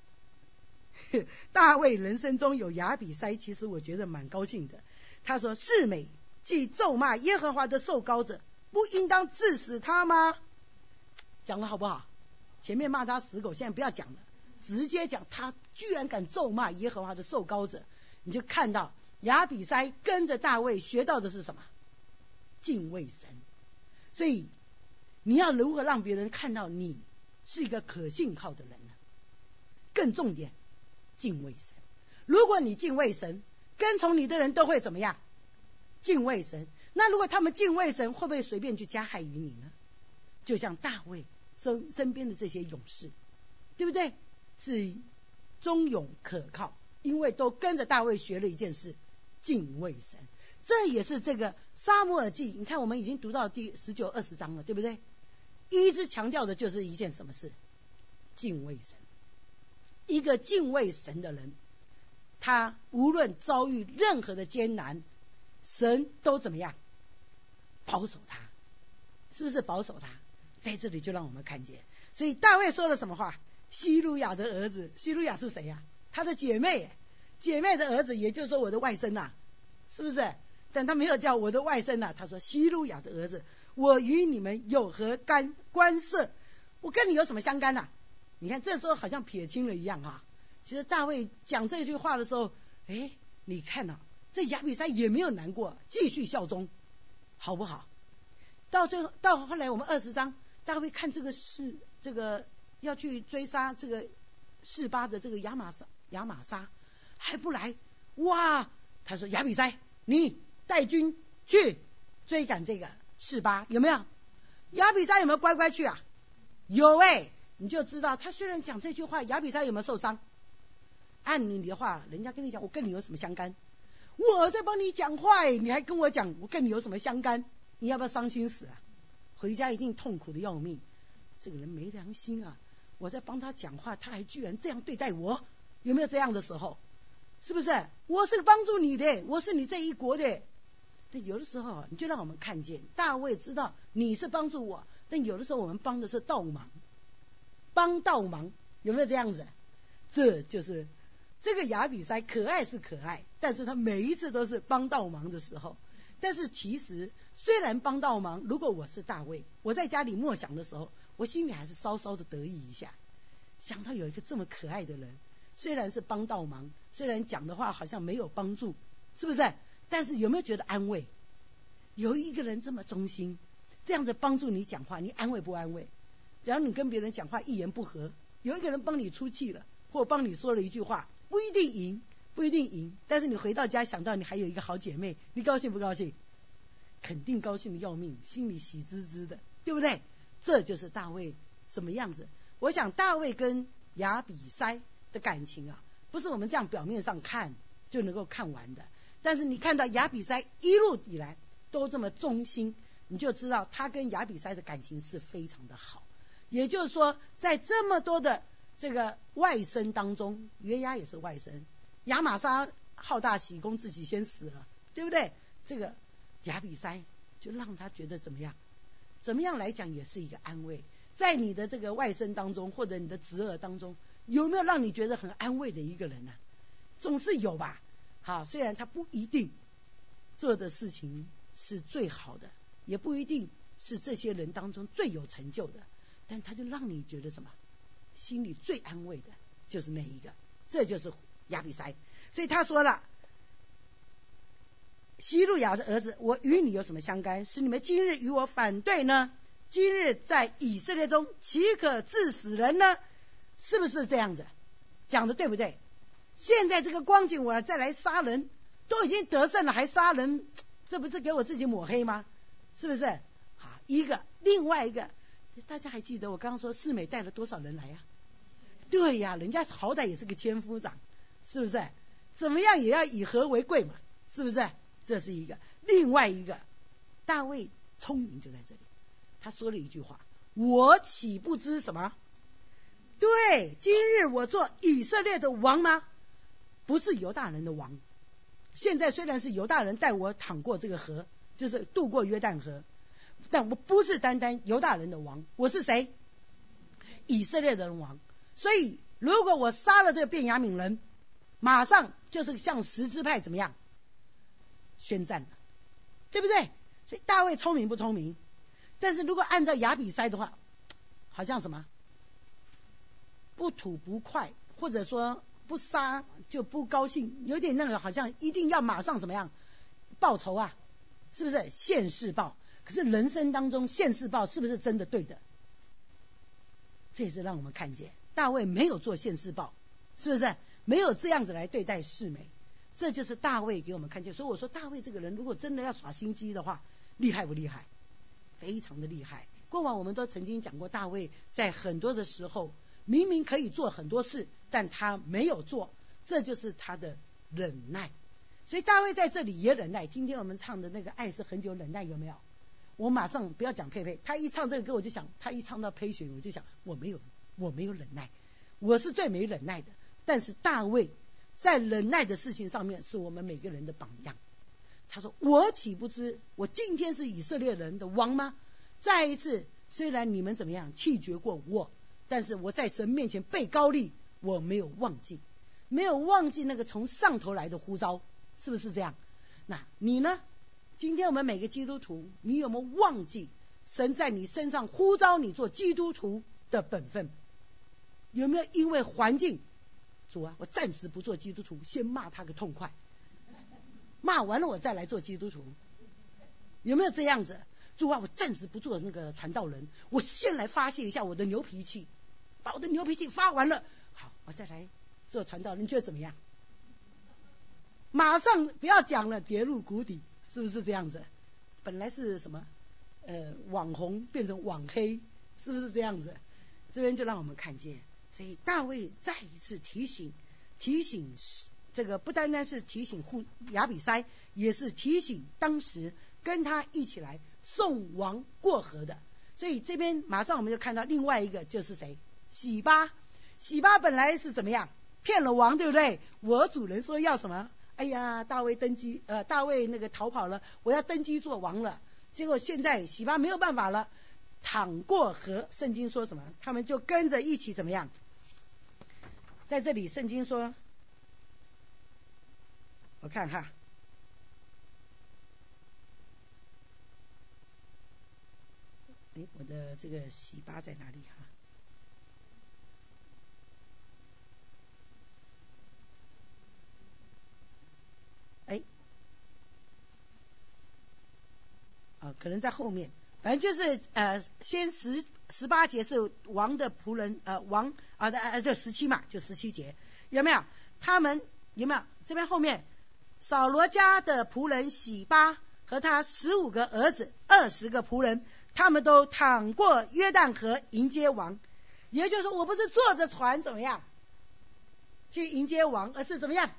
大卫人生中有亚比筛，其实我觉得蛮高兴的。他说示每既咒骂耶和华的受膏者，不应当治死他吗？讲了好不好？前面骂他死狗，现在不要讲了，直接讲他居然敢咒骂耶和华的受膏者。你就看到亚比筛跟着大卫学到的是什么？敬畏神。所以你要如何让别人看到你是一个可信靠的人呢？更重点，敬畏神。如果你敬畏神，跟从你的人都会怎么样？敬畏神。那如果他们敬畏神，会不会随便去加害于你呢？就像大卫身边的这些勇士，对不对？是忠勇可靠，因为都跟着大卫学了一件事，敬畏神。这也是这个撒母耳记，你看我们已经读到第19、20章了，对不对？一直强调的就是一件什么事？敬畏神。一个敬畏神的人，他无论遭遇任何的艰难，神都怎么样？保守他，是不是保守他？在这里就让我们看见。所以大卫说了什么话？西路亚的儿子，西路亚是谁呀？他的姐妹，姐妹的儿子，也就是说我的外甥啊，是不是？但他没有叫我的外甥啊，他说西路亚的儿子，我与你们有何关涉？我跟你有什么相干啊？你看这时候好像撇清了一样啊。其实大卫讲这句话的时候，你看啊，这亚比筛也没有难过，继续效忠，好不好？到后来我们20章，大卫看这个要去追杀这个示巴的这个亚玛撒还不来，哇！他说亚比筛，你带军去追赶这个示巴，有没有？亚比筛有没有乖乖去啊？有你就知道他虽然讲这句话，亚比筛有没有受伤？按你的话，人家跟你讲，我跟你有什么相干？我在帮你讲话你还跟我讲我跟你有什么相干？你要不要伤心死啊？回家一定痛苦的要命。这个人没良心啊！我在帮他讲话，他还居然这样对待我，有没有这样的时候？是不是？我是帮助你的，我是你这一国的。但有的时候你就让我们看见，大卫知道你是帮助我，但有的时候我们帮的是倒忙，帮倒忙，有没有这样子？这就是这个亚比筛可爱是可爱，但是他每一次都是帮倒忙的时候。但是其实虽然帮倒忙，如果我是大卫，我在家里默想的时候， 我心里还是稍稍的得意一下，想到有一个这么可爱的人，虽然是帮倒忙，虽然讲的话好像没有帮助，是不是？但是有没有觉得安慰？有一个人这么忠心，这样子帮助你讲话，你安慰不安慰？假如你跟别人讲话一言不合，有一个人帮你出气了，或帮你说了一句话，不一定赢，不一定赢，但是你回到家想到你还有一个好姐妹，你高兴不高兴？肯定高兴的要命，心里喜滋滋的，对不对？这就是大卫什么样子。我想大卫跟亚比筛的感情啊，不是我们这样表面上看就能够看完的。但是你看到亚比筛一路以来都这么忠心，你就知道他跟亚比筛的感情是非常的好。也就是说，在这么多的这个外甥当中，约押也是外甥，亚玛撒好大喜功，自己先死了，对不对？这个亚比筛就让他觉得怎么样？怎么样来讲也是一个安慰。在你的这个外甥当中，或者你的侄儿当中，有没有让你觉得很安慰的一个人呢？总是有吧。好，虽然他不一定做的事情是最好的，也不一定是这些人当中最有成就的，但他就让你觉得什么？心里最安慰的就是那一个，这就是亚比筛。所以他说了，希路亚的儿子，我与你有什么相干？使你们今日与我反对呢？今日在以色列中岂可治死人呢？是不是这样子讲的？对不对？现在这个光景，我再来杀人，都已经得胜了还杀人，这不是给我自己抹黑吗？是不是？好，一个。另外一个，大家还记得我刚刚说世美带了多少人来啊？对呀，人家好歹也是个千夫长，是不是？怎么样也要以和为贵嘛，是不是？这是一个。另外一个，大卫聪明就在这里，他说了一句话，我岂不知什么？对，今日我做以色列的王吗？不是犹大人的王。现在虽然是犹大人带我淌过这个河，就是渡过约旦河，但我不是单单犹大人的王，我是谁？以色列人王。所以如果我杀了这个便雅悯人，马上就是向十支派怎么样宣战了，对不对？所以大卫聪明不聪明？但是如果按照亚比筛的话，好像什么不吐不快，或者说不杀就不高兴，有点那个好像一定要马上怎么样报仇啊，是不是？现世报。可是人生当中现世报是不是真的对的？这也是让我们看见大卫没有做现世报，是不是？没有这样子来对待世美，这就是大卫给我们看见。所以我说大卫这个人如果真的要耍心机的话，厉害不厉害？非常的厉害。过往我们都曾经讲过，大卫在很多的时候明明可以做很多事，但他没有做，这就是他的忍耐。所以大卫在这里也忍耐。今天我们唱的那个爱是恒久忍耐，有没有？我马上不要讲佩佩，他一唱这个歌我就想，他一唱到佩雪我就想，我没有忍耐，我是最没忍耐的。但是大卫在忍耐的事情上面是我们每个人的榜样。他说，我岂不知我今天是以色列人的王吗？再一次，虽然你们怎么样弃绝过我，但是我在神面前被膏立，我没有忘记那个从上头来的呼召，是不是这样？那你呢？今天我们每个基督徒，你有没有忘记神在你身上呼召你做基督徒的本分？有没有因为环境，主啊，我暂时不做基督徒，先骂他个痛快，骂完了我再来做基督徒？有没有这样子？主啊，我暂时不做那个传道人，我先来发泄一下我的牛脾气，把我的牛脾气发完了，好，我再来做传道人，你觉得怎么样？马上不要讲了，跌入谷底，是不是这样子？本来是什么网红变成网黑，是不是这样子？这边就让我们看见，所以大卫再一次提醒这个，不单单是提醒亚比筛，也是提醒当时跟他一起来送王过河的。所以这边马上我们就看到另外一个就是谁？洗巴本来是怎么样骗了王，对不对？我主人说要什么？哎呀，大卫那个逃跑了，我要登基做王了。结果现在洗巴没有办法了，淌过河。圣经说什么？他们就跟着一起怎么样？在这里圣经说，我看哈， 我的这个洗巴在哪里哈？可能在后面，反正就是先18节是王的仆人就17嘛，就17节有没有？他们有没有？这边后面扫罗家的仆人洗巴和他15个儿子20个仆人，他们都淌过约旦河迎接王。也就是说，我不是坐着船怎么样去迎接王，而是怎么样？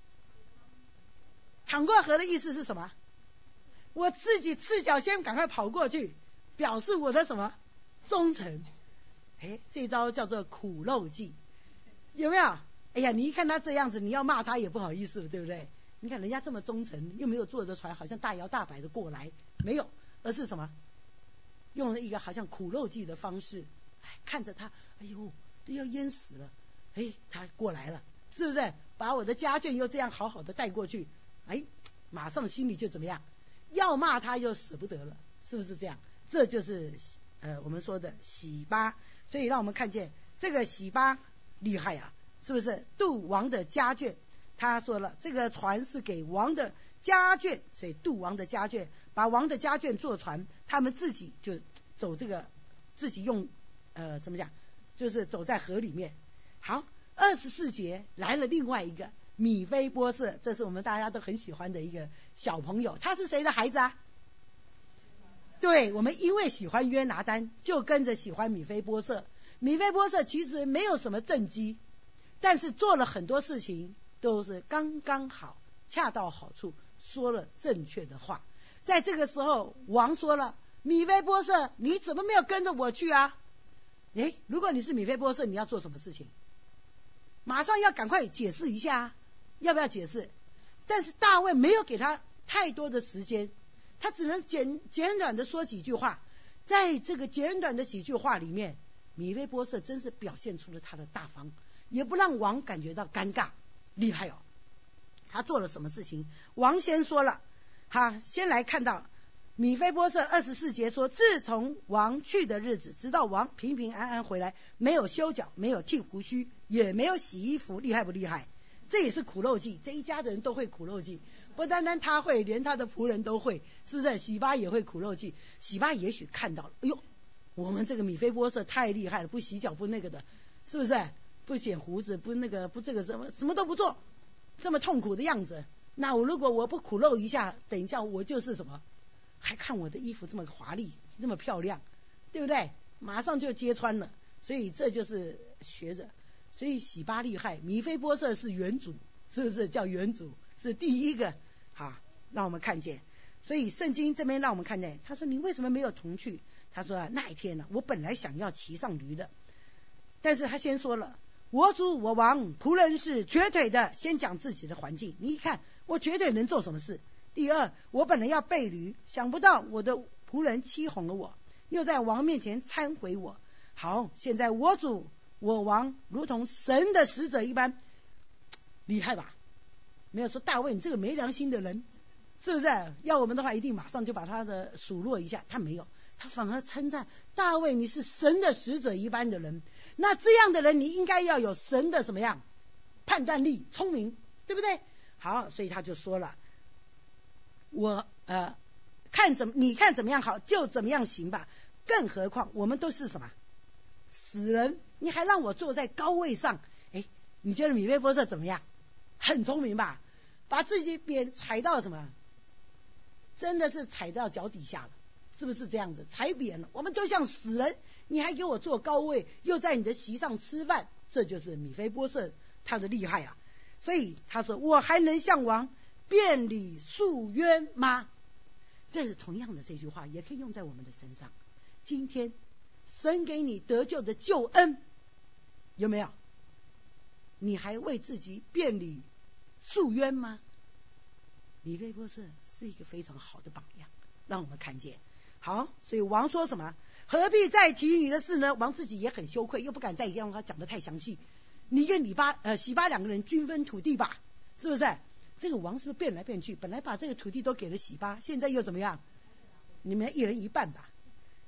淌过河的意思是什么？我自己赤脚先赶快跑过去，表示我的什么忠诚。这招叫做苦肉计，有没有？哎呀，你一看他这样子，你要骂他也不好意思了，对不对？你看人家这么忠诚，又没有坐着船好像大摇大摆的过来，没有，而是什么？用了一个好像苦肉计的方式，看着他，哎呦都要淹死了，他过来了，是不是？把我的家眷又这样好好的带过去，马上心里就怎么样？要骂他又舍不得了，是不是这样？这就是我们说的洗巴。所以让我们看见这个洗巴厉害啊，是不是？渡王的家眷，他说了这个船是给王的家眷，所以渡王的家眷，把王的家眷坐船，他们自己就走这个，自己用怎么讲，就是走在河里面。好，24节来了另外一个米非波设，这是我们大家都很喜欢的一个小朋友。他是谁的孩子啊？对，我们因为喜欢约拿单，就跟着喜欢米非波设。米非波设其实没有什么政绩，但是做了很多事情都是刚刚好，恰到好处，说了正确的话。在这个时候，王说了，米非波设，你怎么没有跟着我去啊？如果你是米非波设，你要做什么事情？马上要赶快解释一下啊，要不要解释？但是大卫没有给他太多的时间，他只能简短的说几句话。在这个简短的几句话里面，米非波设真是表现出了他的大方，也不让王感觉到尴尬，厉害哦。他做了什么事情？王先说了，先来看到米非波设24节说，自从王去的日子，直到王平平安安回来，没有修脚，没有剃胡须，也没有洗衣服，厉害不厉害？这也是苦肉计，这一家的人都会苦肉计，不单单他会，连他的仆人都会，是不是？洗巴也会苦肉计。洗巴也许看到了，哎呦，我们这个米非波设太厉害了，不洗脚不那个的，是不是？不剪胡子，不那个，不这个什么都不做，这么痛苦的样子。那如果我不苦肉一下，等一下我就是什么？还看我的衣服这么华丽，这么漂亮，对不对？马上就揭穿了。所以这就是学者。所以洗巴厉害，米非波设是元祖，是不是叫元祖？是第一个让我们看见。所以圣经这边让我们看见，他说你为什么没有同去？他说那一天呢，我本来想要骑上驴的，但是他先说了，我主我王仆人是瘸腿的，先讲自己的环境。你一看我瘸腿能做什么事？第二，我本来要背驴，想不到我的仆人欺哄了我，又在王面前忏悔我。好，现在我主我王如同神的使者一般，厉害吧？没有说大卫你这个没良心的人，是不是？要我们的话一定马上就把他的数落一下，他没有，他反而称赞大卫你是神的使者一般的人。那这样的人你应该要有神的怎么样判断力，聪明，对不对？好，所以他就说了，我你看怎么样好就怎么样行吧，更何况我们都是什么死人，你还让我坐在高位上。你觉得米非波设怎么样？很聪明吧？把自己踩到什么？真的是踩到脚底下了，是不是这样子？踩扁了，我们都像死人，你还给我坐高位，又在你的席上吃饭，这就是米非波设他的厉害啊。所以他说，我还能向王辩理诉冤吗？这是同样的，这句话也可以用在我们的身上。今天神给你得救的救恩，有没有？你还为自己辩理诉冤吗？米非波设是一个非常好的榜样，让我们看见。好，所以王说什么？何必再提你的事呢？王自己也很羞愧，又不敢再让他讲得太详细。你跟洗巴两个人均分土地吧，是不是？这个王是不是变来变去？本来把这个土地都给了洗巴，现在又怎么样？你们一人一半吧。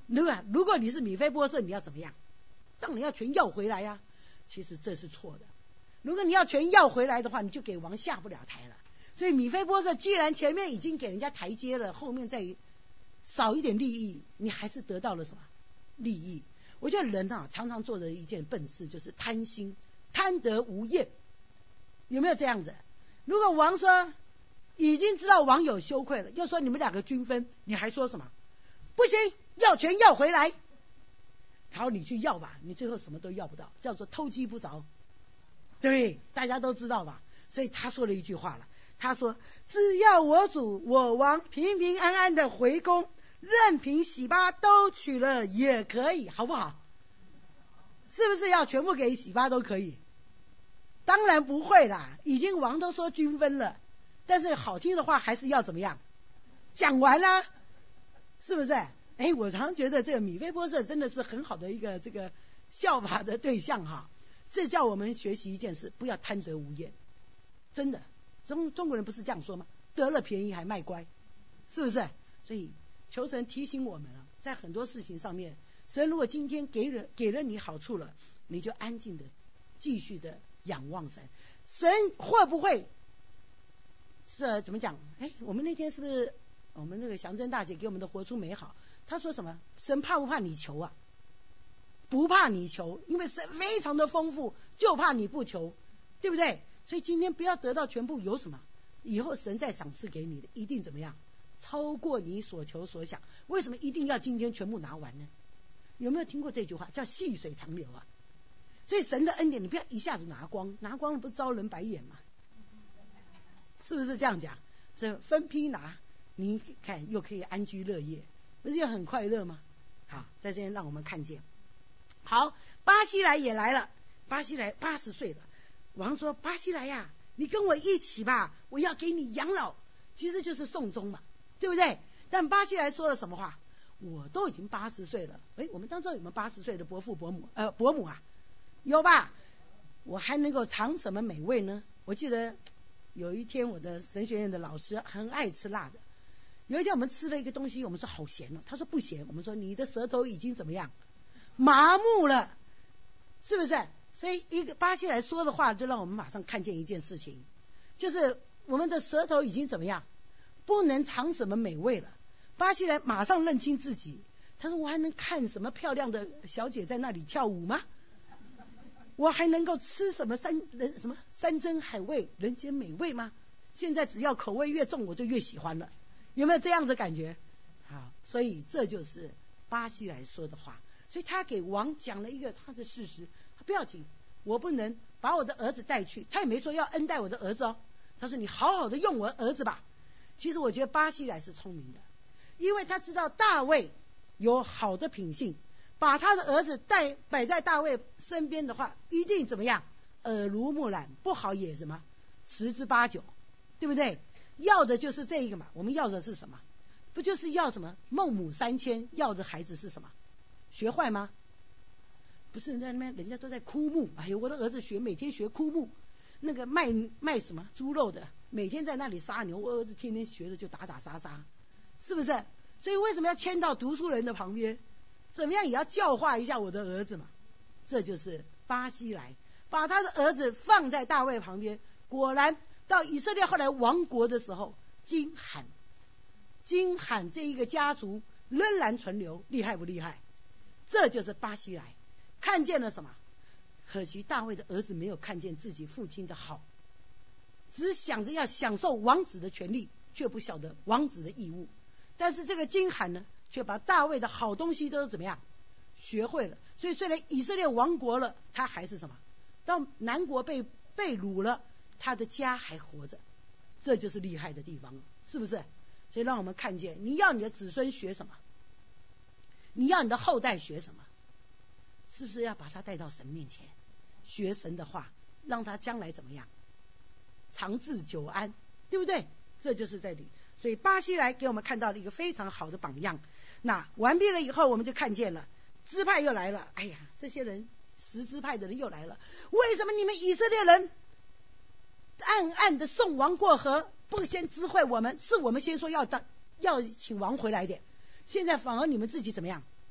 如果你是米非波设，你要怎么样？当然要全要回来呀。其实这是错的。如果你要全要回来的话，你就给王下不了台了。所以米非波设既然前面已经给人家台阶了，后面再少一点利益，你还是得到了什么利益？我觉得人啊，常常做的一件笨事就是贪心，贪得无厌。有没有这样子？如果王说已经知道王有羞愧了，又说你们两个均分，你还说什么？不行，要全要回来。好，你去要吧，你最后什么都要不到，叫做偷鸡不着。对，大家都知道吧？所以他说了一句话了，他说只要我主我王平平安安的回宫，任凭洗巴都娶了也可以，好不好？是不是要全部给洗巴都可以？当然不会啦，已经王都说均分了，但是好听的话还是要怎么样讲完啦，是不是？我常觉得这个米非波设真的是很好的一个这个效法的对象哈。这叫我们学习一件事，不要贪得无厌。真的，中国人不是这样说吗？得了便宜还卖乖，是不是？所以求神提醒我们啊，在很多事情上面，神如果今天给了你好处了，你就安静的继续的仰望神。神会不会是怎么讲？我们那天是不是我们那个祥珍大姐给我们的活出美好？她说什么？神怕不怕你求啊？不怕你求，因为神非常的丰富，就怕你不求，对不对？所以今天不要得到全部，有什么？以后神再赏赐给你的，一定怎么样？超过你所求所想。为什么一定要今天全部拿完呢？有没有听过这句话？叫细水长流啊。所以神的恩典，你不要一下子拿光，拿光了不招人白眼吗？是不是这样讲？所以分批拿，你看又可以安居乐业，不是也很快乐吗？好，在这边让我们看见。好，巴西莱也来了，巴西莱80岁了。王说：巴西莱呀，你跟我一起吧，我要给你养老。其实就是送终嘛，对不对？但巴西莱说了什么话？我都已经80岁了，我们当中有没有80岁的伯父伯母啊？有吧？我还能够尝什么美味呢？我记得有一天我的神学院的老师很爱吃辣的，有一天我们吃了一个东西，我们说好咸哦，他说不咸，我们说你的舌头已经怎么样？麻木了，是不是？所以一个巴西莱说的话，就让我们马上看见一件事情，就是我们的舌头已经怎么样，不能尝什么美味了。巴西莱马上认清自己，他说我还能看什么漂亮的小姐在那里跳舞吗？我还能够吃什么山珍海味人间美味吗？现在只要口味越重我就越喜欢了，有没有这样的感觉？好，所以这就是巴西莱说的话。所以他给王讲了一个他的事实，他不要紧，我不能把我的儿子带去，他也没说要恩待我的儿子哦，他说你好好的用我儿子吧。其实我觉得巴西莱是聪明的，因为他知道大卫有好的品性，把他的儿子摆在大卫身边的话，一定怎么样？耳濡目染，不好也什么10之8九，对不对？要的就是这一个嘛。我们要的是什么？不就是要什么孟母3000，要的孩子是什么？学坏吗？不是，在那边人家都在哭墓，我的儿子每天学哭墓，那个卖什么猪肉的，每天在那里杀牛，我儿子天天学的就打打杀杀，是不是？所以为什么要迁到读书人的旁边？怎么样也要教化一下我的儿子嘛。这就是巴西莱把他的儿子放在大卫旁边，果然到以色列后来亡国的时候，金罕这一个家族仍然存留，厉害不厉害？这就是巴西莱看见了什么？可惜大卫的儿子没有看见自己父亲的好，只想着要享受王子的权利，却不晓得王子的义务。但是这个金罕呢，却把大卫的好东西都怎么样学会了。所以虽然以色列亡国了，他还是什么？到南国被掳了，他的家还活着。这就是厉害的地方，是不是？所以让我们看见，你要你的子孙学什么？你要你的后代学什么？是不是要把他带到神面前，学神的话，让他将来怎么样？长治久安，对不对？这就是这里。所以巴西莱给我们看到了一个非常好的榜样。那完毕了以后，我们就看见了支派又来了。这些人10支派的人又来了。为什么你们以色列人暗暗的送王过河，不先知会我们？是我们先说要请王回来的，现在反而你们自己怎么样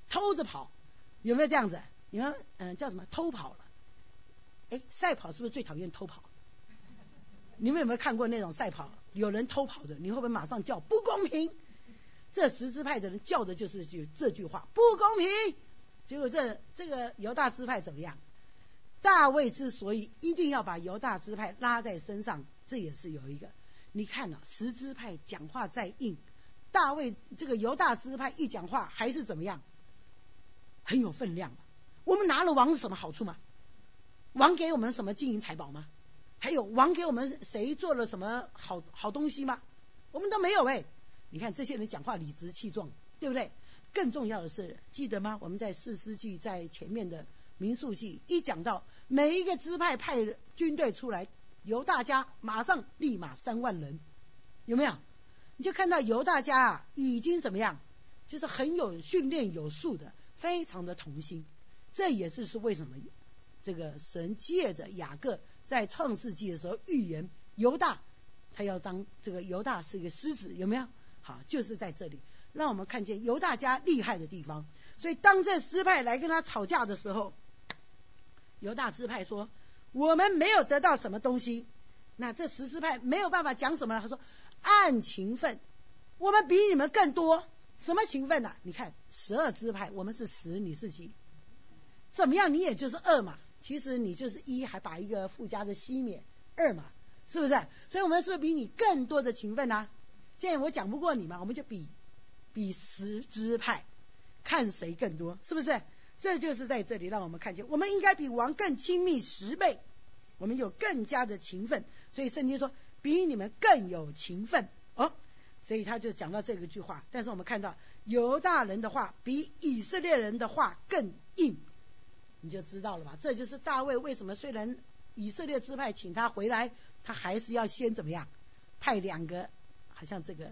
偷着跑，有没有这样子？你们叫什么偷跑了？赛跑是不是最讨厌偷跑？你们有没有看过那种赛跑有人偷跑的，你会不会马上叫不公平？这十支派的人叫的就是这句话，不公平。结果这个犹大支派怎么样？大卫之所以一定要把犹大支派拉在身上，这也是有一个，你看啊，十支派讲话再硬，大卫这个犹大支派一讲话还是怎么样，很有分量。我们拿了王是什么好处吗？王给我们什么金银财宝吗？还有王给我们谁做了什么好东西吗？我们都没有。你看这些人讲话理直气壮，对不对？更重要的是，记得吗？我们在士师记在前面的民数记一讲到每一个支派派军队出来，犹大家马上立马3万人，有没有？你就看到犹大家已经怎么样，就是很有训练有素的，非常的同心。这也是为什么这个神借着雅各在创世纪的时候预言犹大他要当这个犹大是一个狮子，有没有？好，就是在这里让我们看见犹大家厉害的地方。所以当这支派来跟他吵架的时候，犹大支派说我们没有得到什么东西，那这10支派没有办法讲什么了。他说按情分我们比你们更多。什么情分呢？你看12支派我们是10，你是几？怎么样你也就是2嘛，其实你就是1，还把一个附加的西免2嘛，是不是？所以我们是不是比你更多的情分啊？现在我讲不过你嘛，我们就比10支派看谁更多，是不是？这就是在这里让我们看见我们应该比王更亲密10倍，我们有更加的情分。所以圣经说比你们更有情分所以他就讲到这个句话。但是我们看到犹大人的话比以色列人的话更硬，你就知道了吧？这就是大卫为什么虽然以色列支派请他回来，他还是要先怎么样，派2个好像这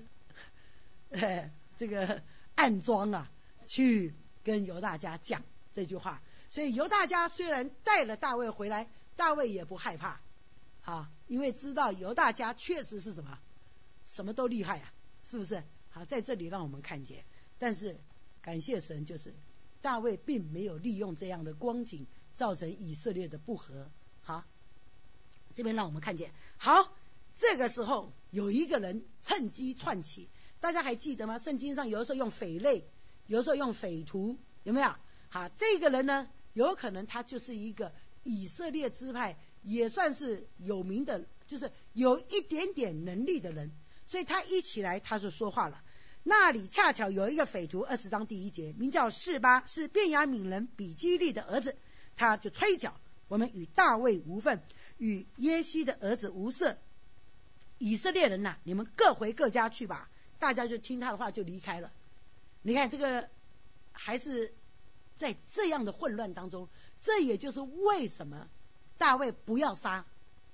个暗装去跟犹大家讲这句话。所以犹大家虽然带了大卫回来，大卫也不害怕因为知道犹大家确实是什么都厉害是不是？好，在这里让我们看见，但是感谢神，就是大卫并没有利用这样的光景造成以色列的不和。好，这边让我们看见，好，这个时候有一个人趁机窜起，大家还记得吗？圣经上有的时候用匪类，有的时候用匪徒，有没有？好，这个人呢，有可能他就是一个以色列支派也算是有名的，就是有一点点能力的人，所以他一起来他就说话了。那里恰巧有一个匪徒，20章第1节，名叫示巴，是便雅悯人比基利的儿子，他就吹角，我们与大卫无份，与耶西的儿子无涉。以色列人你们各回各家去吧。大家就听他的话就离开了。你看这个还是在这样的混乱当中，这也就是为什么大卫不要杀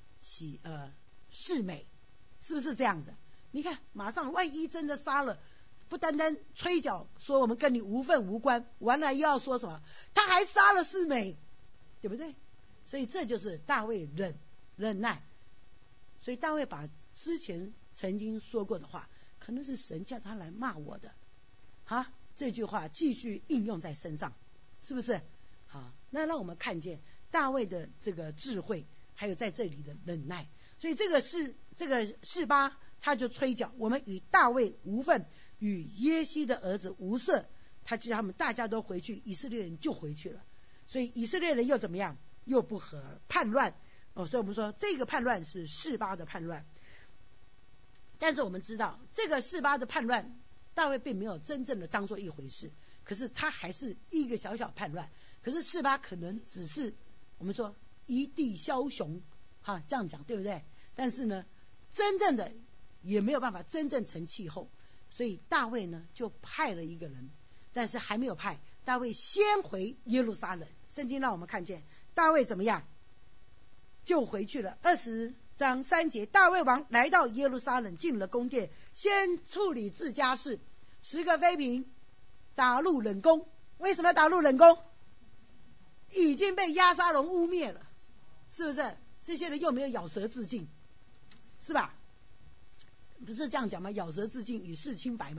示每，是不是这样子？你看马上万一真的杀了，不单单吹角说我们跟你无份无关，完了又要说什么他还杀了示每，对不对？所以这就是大卫忍耐。所以大卫把之前曾经说过的话，可能是神叫他来骂我的这句话继续应用在身上，是不是？好，那让我们看见大卫的这个智慧，还有在这里的忍耐。所以这个示巴他就吹角，我们与大卫无份，与耶西的儿子无涉。他就他们大家都回去，以色列人就回去了。所以以色列人又怎么样？又不和，叛乱所以我们说这个叛乱是示巴的叛乱。但是我们知道这个示巴的叛乱，大卫并没有真正的当作一回事，可是他还是一个小小叛乱。可是示巴可能只是我们说一地枭雄这样讲对不对？但是呢真正的也没有办法真正成气候。所以大卫呢就派了一个人，但是还没有派，大卫先回耶路撒冷。圣经让我们看见大卫怎么样就回去了。20章3节，大卫王来到耶路撒冷，进了宫殿，先处理自家事，10个妃嫔打入冷宫。为什么打入冷宫？已经被押沙龙污蔑了，是不是？这些人又没有咬舌自尽，是吧？不是这样讲吗？咬舌自尽与世清白嘛，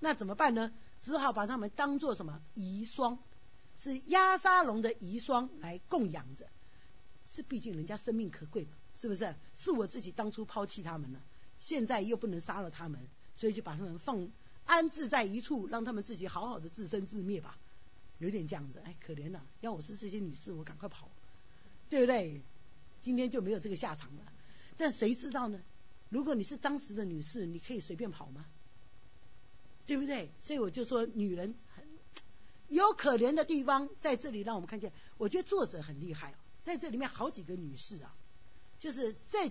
那怎么办呢？只好把他们当作什么遗孀，是押沙龙的遗孀来供养着。是毕竟人家生命可贵嘛，是不是？是我自己当初抛弃他们了，现在又不能杀了他们，所以就把他们安置在一处，让他们自己好好的自生自灭吧。有点这样子，哎，可怜了。要我是这些女士，我赶快跑，对不对？今天就没有这个下场了。但谁知道呢？如果你是当时的女士，你可以随便跑吗？对不对？所以我就说，女人有可怜的地方，在这里让我们看见。我觉得作者很厉害，在这里面好几个女士啊，就是这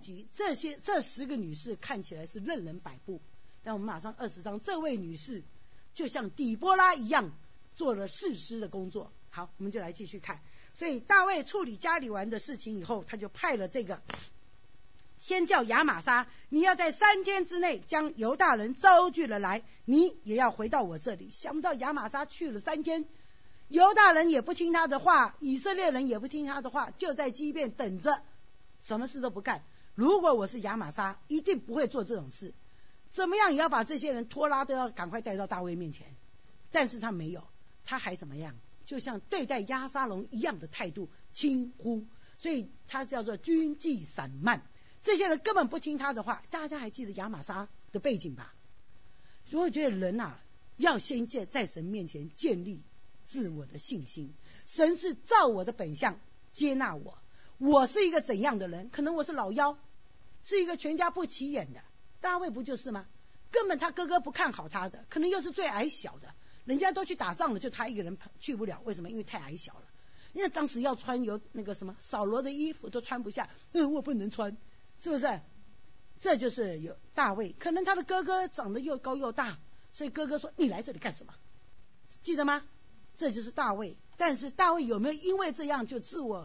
10个女士看起来是任人摆布，但我们马上20章，这位女士就像底波拉一样做了士师的工作。好，我们就来继续看。所以大卫处理家里完的事情以后，他就派了这个先叫亚玛撒，你要在3天之内将犹大人招聚了来，你也要回到我这里。想不到亚玛撒去了3天，犹大人也不听他的话，以色列人也不听他的话，就在基遍等着，什么事都不干。如果我是亚玛撒，一定不会做这种事，怎么样也要把这些人拖拉，都要赶快带到大卫面前。但是他没有，他还怎么样？就像对待押沙龙一样的态度，轻忽，所以他叫做军纪散漫。这些人根本不听他的话。大家还记得亚玛撒的背景吧？所以我觉得人啊，要先在神面前建立自我的信心。神是照我的本相接纳我，我是一个怎样的人？可能我是老幺，是一个全家不起眼的，大卫不就是吗？根本他哥哥不看好他的，可能又是最矮小的，人家都去打仗了，就他一个人去不了。为什么？因为太矮小了。因为当时要穿有那个什么扫罗的衣服都穿不下，我不能穿，是不是？这就是有大卫，可能他的哥哥长得又高又大，所以哥哥说你来这里干什么？记得吗？这就是大卫。但是大卫有没有因为这样就自我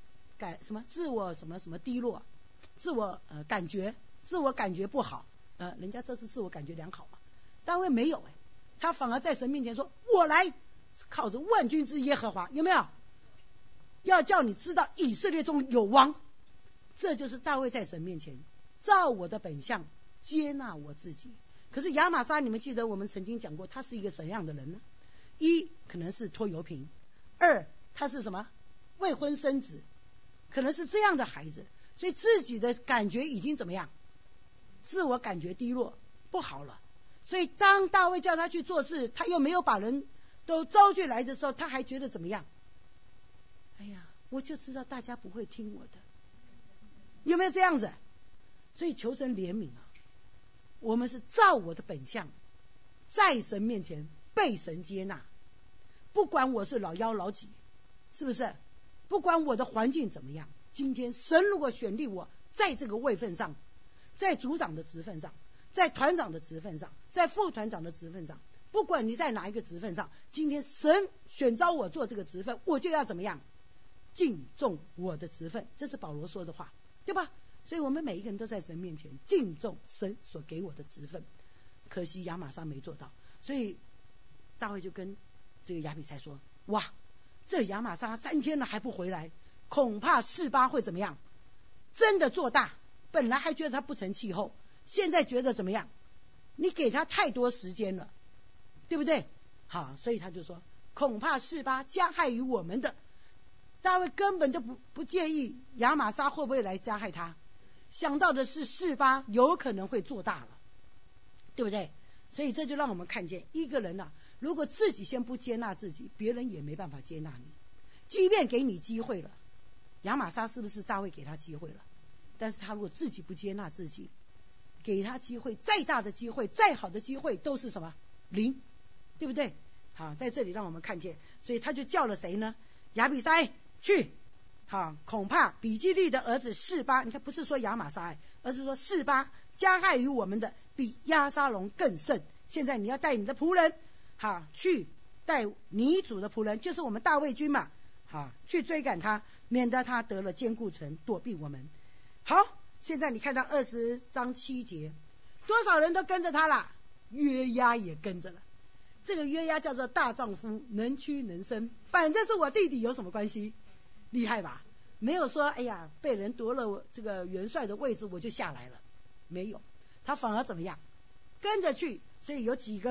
低落，自我感觉不好？人家这是自我感觉良好嘛。大卫没有他反而在神面前说，我来靠着万军之耶和华，有没有？要叫你知道以色列中有王。这就是大卫在神面前照我的本相接纳我自己。可是亚玛撒，你们记得我们曾经讲过，他是一个怎样的人呢？一，可能是拖油瓶；二，他是什么？未婚生子，可能是这样的孩子，所以自己的感觉已经怎么样？自我感觉低落，不好了。所以当大卫叫他去做事，他又没有把人都招聚来的时候，他还觉得怎么样？哎呀，我就知道大家不会听我的，有没有这样子？所以求神怜悯啊！我们是照我的本相，在神面前被神接纳，不管我是老幺老几，是不是？不管我的环境怎么样，今天神如果选立我在这个位分上，在组长的职分上，在团长的职分上，在副团长的职分上，不管你在哪一个职分上，今天神选召我做这个职分，我就要怎么样？敬重我的职分。这是保罗说的话，对吧？所以我们每一个人都在神面前敬重神所给我的职分。可惜亚玛撒没做到，所以大卫就跟这个亚比赛说，哇，这亚玛撒3天了还不回来，恐怕示巴会怎么样？真的做大。本来还觉得他不成气候，现在觉得怎么样？你给他太多时间了，对不对？好，所以他就说，恐怕示巴加害于我们的。大卫根本就不介意亚玛撒会不会来加害他，想到的是示巴有可能会做大了，对不对？所以这就让我们看见一个人啊，如果自己先不接纳自己，别人也没办法接纳你。即便给你机会了，亚玛撒是不是大卫给他机会了？但是他如果自己不接纳自己，给他机会，再大的机会，再好的机会都是什么？零，对不对？好，在这里让我们看见，所以他就叫了谁呢？亚比筛去。好，恐怕比基利的儿子示巴，你看不是说亚玛撒，而是说示巴加害于我们的比押沙龙更甚。现在你要带你的仆人，好，去带你主的仆人，就是我们大卫军嘛，好，去追赶他，免得他得了坚固城，躲避我们。好，现在你看到20章7节，多少人都跟着他了，约押也跟着了。这个约押叫做大丈夫，能屈能伸，反正是我弟弟，有什么关系？厉害吧？没有说哎呀被人夺了这个元帅的位置我就下来了，没有，他反而怎么样？跟着去。所以有几个人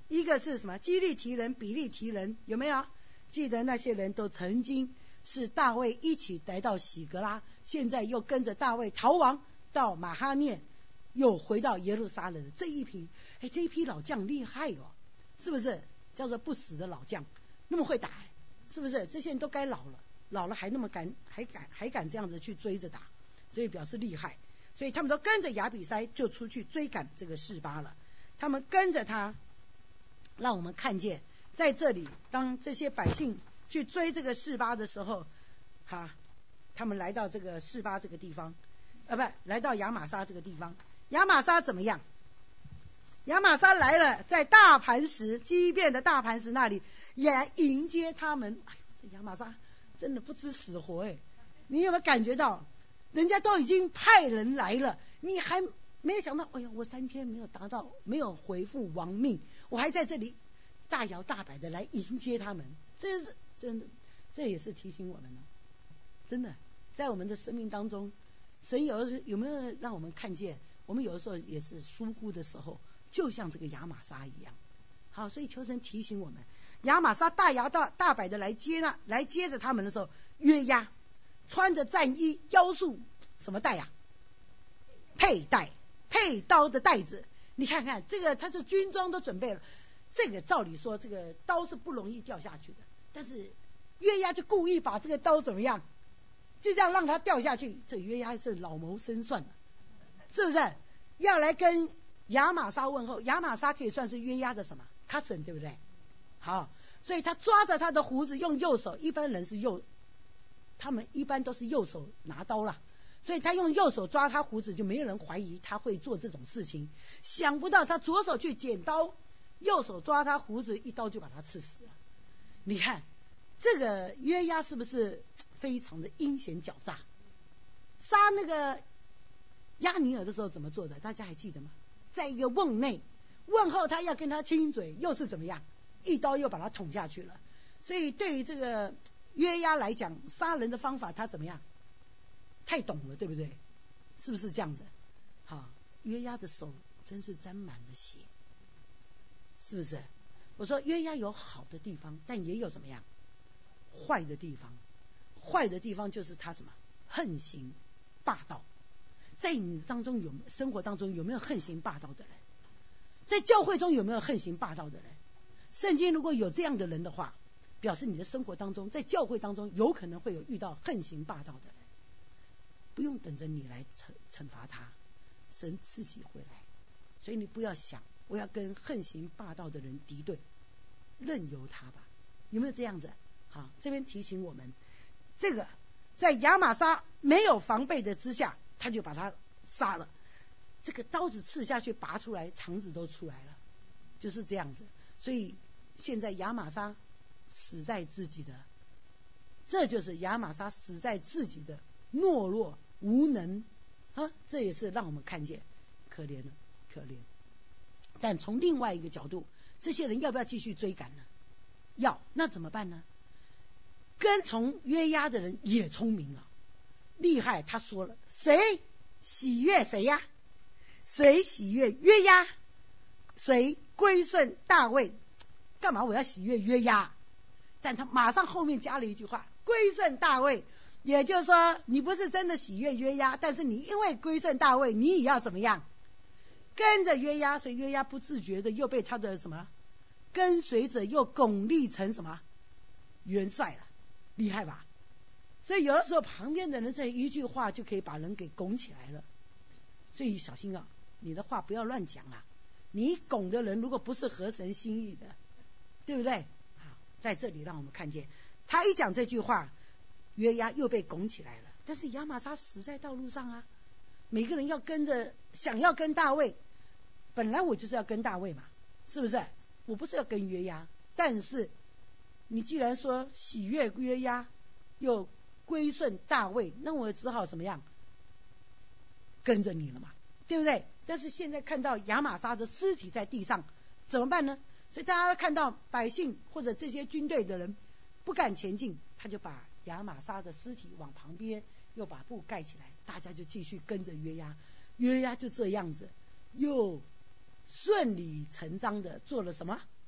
一个是什么？基利提人、比利提人，有没有？记得那些人都曾经是大卫一起来到喜格拉，现在又跟着大卫逃亡到马哈念，又回到耶路撒冷。这一批老将厉害哦，是不是？叫做不死的老将，那么会打，是不是？这些人都该老了，老了还那么还敢这样子去追着打，所以表示厉害。所以他们都跟着亚比筛就出去追赶这个示巴了。他们跟着他，让我们看见在这里，当这些百姓去追这个示巴的时候，他们来到这个示巴这个地方，来到亚玛撒这个地方。亚玛撒怎么样？亚玛撒来了，在大磐石基遍的大磐石那里也来迎接他们。哎呦，这亚玛撒真的不知死活哎！你有没有感觉到，人家都已经派人来了，你还没有想到，哎呀，我3天没有回复亡命，我还在这里大摇大摆的来迎接他们。这是真的，这也是提醒我们了。真的，在我们的生命当中，神有没有让我们看见，我们有的时候也是疏忽的时候，就像这个亚玛撒一样。好，所以求神提醒我们，亚玛撒大摇大摆的来接着他们的时候，约押穿着战衣，腰束什么带呀？配刀的带子。你看看这个，他这军装都准备了。这个照理说，这个刀是不容易掉下去的，但是约押就故意把这个刀怎么样，就这样让他掉下去。这约押是老谋深算了，是不是？要来跟亚玛撒问候。亚玛撒可以算是约押的什么 cousin， 对不对？好，所以他抓着他的胡子，用右手，一般人是他们一般都是右手拿刀了，所以他用右手抓他胡子，就没有人怀疑他会做这种事情。想不到他左手去剪刀，右手抓他胡子，一刀就把他刺死了。你看这个约押是不是非常的阴险狡诈？杀那个亚尼尔的时候怎么做的？大家还记得吗？在一个瓮内问候他，要跟他亲嘴，又是怎么样？一刀又把他捅下去了。所以对于这个约押来讲，杀人的方法他怎么样？太懂了，对不对？是不是这样子？好，约押的手真是沾满了血，是不是？我说约押有好的地方，但也有怎么样坏的地方。坏的地方就是他什么？横行霸道。在你当中生活当中有没有横行霸道的人？在教会中有没有横行霸道的人？圣经如果有这样的人的话，表示你的生活当中，在教会当中有可能会有遇到横行霸道的人。不用等着你来惩罚他，神自己会来。所以你不要想我要跟横行霸道的人敌对，任由他吧。有没有这样子？好，这边提醒我们，这个在亚玛撒没有防备的之下，他就把他杀了。这个刀子刺下去，拔出来，肠子都出来了，就是这样子。所以现在亚玛撒死在自己的，这就是亚玛撒死在自己的懦弱无能啊！这也是让我们看见可怜了，可怜。但从另外一个角度，这些人要不要继续追赶呢？要，那怎么办呢？跟从约押的人也聪明了，厉害。他说了，谁喜悦谁呀？谁喜悦约押？谁归顺大卫？干嘛我要喜悦约押？但他马上后面加了一句话，归顺大卫。也就是说，你不是真的喜悦约押，但是你因为归顺大卫，你也要怎么样？跟着约押。所以约押不自觉的又被他的什么跟随者又拱立成什么元帅了，厉害吧？所以有的时候旁边的人这一句话就可以把人给拱起来了。所以小心啊，你的话不要乱讲啊。你拱的人如果不是合神心意的，对不对？好，在这里让我们看见，他一讲这句话，约押又被拱起来了。但是亚玛撒死在道路上啊，每个人要跟着，想要跟大卫，本来我就是要跟大卫嘛，是不是？我不是要跟约押，但是你既然说喜悦约押，又归顺大卫，那我只好怎么样？跟着你了嘛，对不对？但是现在看到亚玛撒的尸体在地上，怎么办呢？所以大家看到百姓或者这些军队的人不敢前进，他就把亚玛撒的尸体往旁边又把布盖起来，大家就继续跟着约押。约押就这样子又顺理成章的做了什么？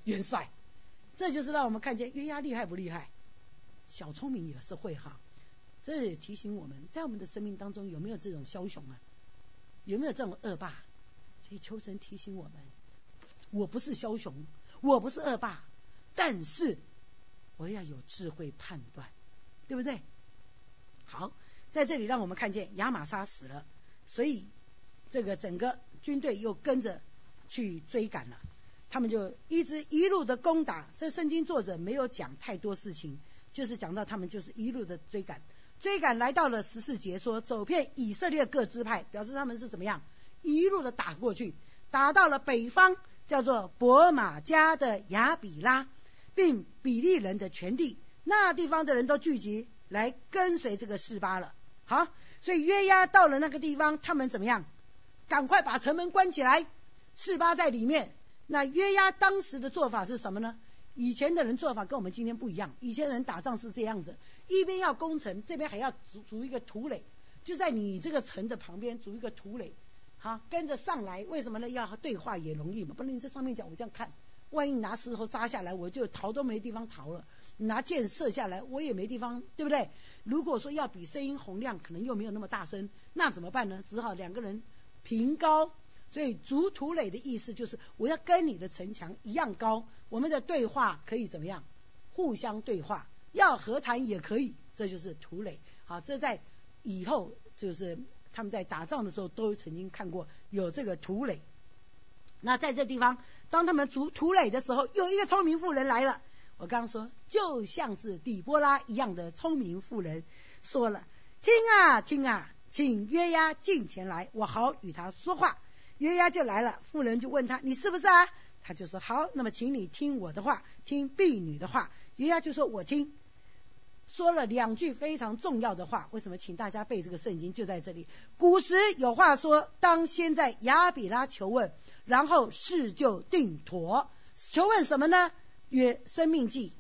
元帅。这就是让我们看见约押厉害不厉害？小聪明也是会哈。这也提醒我们，在我们的生命当中有没有这种枭雄啊？有没有这种恶霸？所以求神提醒我们，我不是枭雄，我不是恶霸，但是我要有智慧判断，对不对？好，在这里让我们看见亚玛撒死了，所以这个整个军队又跟着去追赶了，他们就一路的攻打。这圣经作者没有讲太多事情，就是讲到他们就是一路的追赶来到了14节，说走遍以色列各支派，表示他们是怎么样一路的打过去，打到了北方叫做伯玛加的亚比拉，并比利人的全地，那地方的人都聚集来跟随这个示巴了。好，所以约押到了那个地方，他们怎么样？赶快把城门关起来，示巴在里面。那约押当时的做法是什么呢？以前的人做法跟我们今天不一样，以前人打仗是这样子，一边要攻城，这边还要筑一个土垒，就在你这个城的旁边筑一个土垒，好，跟着上来。为什么呢？要对话也容易嘛，不能你在上面讲我这样看，万一拿石头扎下来，我就逃都没地方逃了，拿箭射下来我也没地方，对不对？如果说要比声音洪亮，可能又没有那么大声，那怎么办呢？只好两个人平高。所以筑土垒的意思就是我要跟你的城墙一样高，我们的对话可以怎么样？互相对话，要和谈也可以，这就是土垒。好，这在以后就是他们在打仗的时候都曾经看过有这个土垒。那在这地方当他们筑土垒的时候，有一个聪明妇人来了，我刚刚说就像是底波拉一样的聪明妇人，说了听啊听啊，请约押近前来，我好与他说话。约押就来了，妇人就问他你是不是啊？他就说好，那么请你听我的话，听婢女的话。约押就说我听，说了2句非常重要的话。为什么？请大家背这个圣经，就在这里。古时有话说，当先在亚比拉求问，然后事就定妥。求问什么呢？约生命记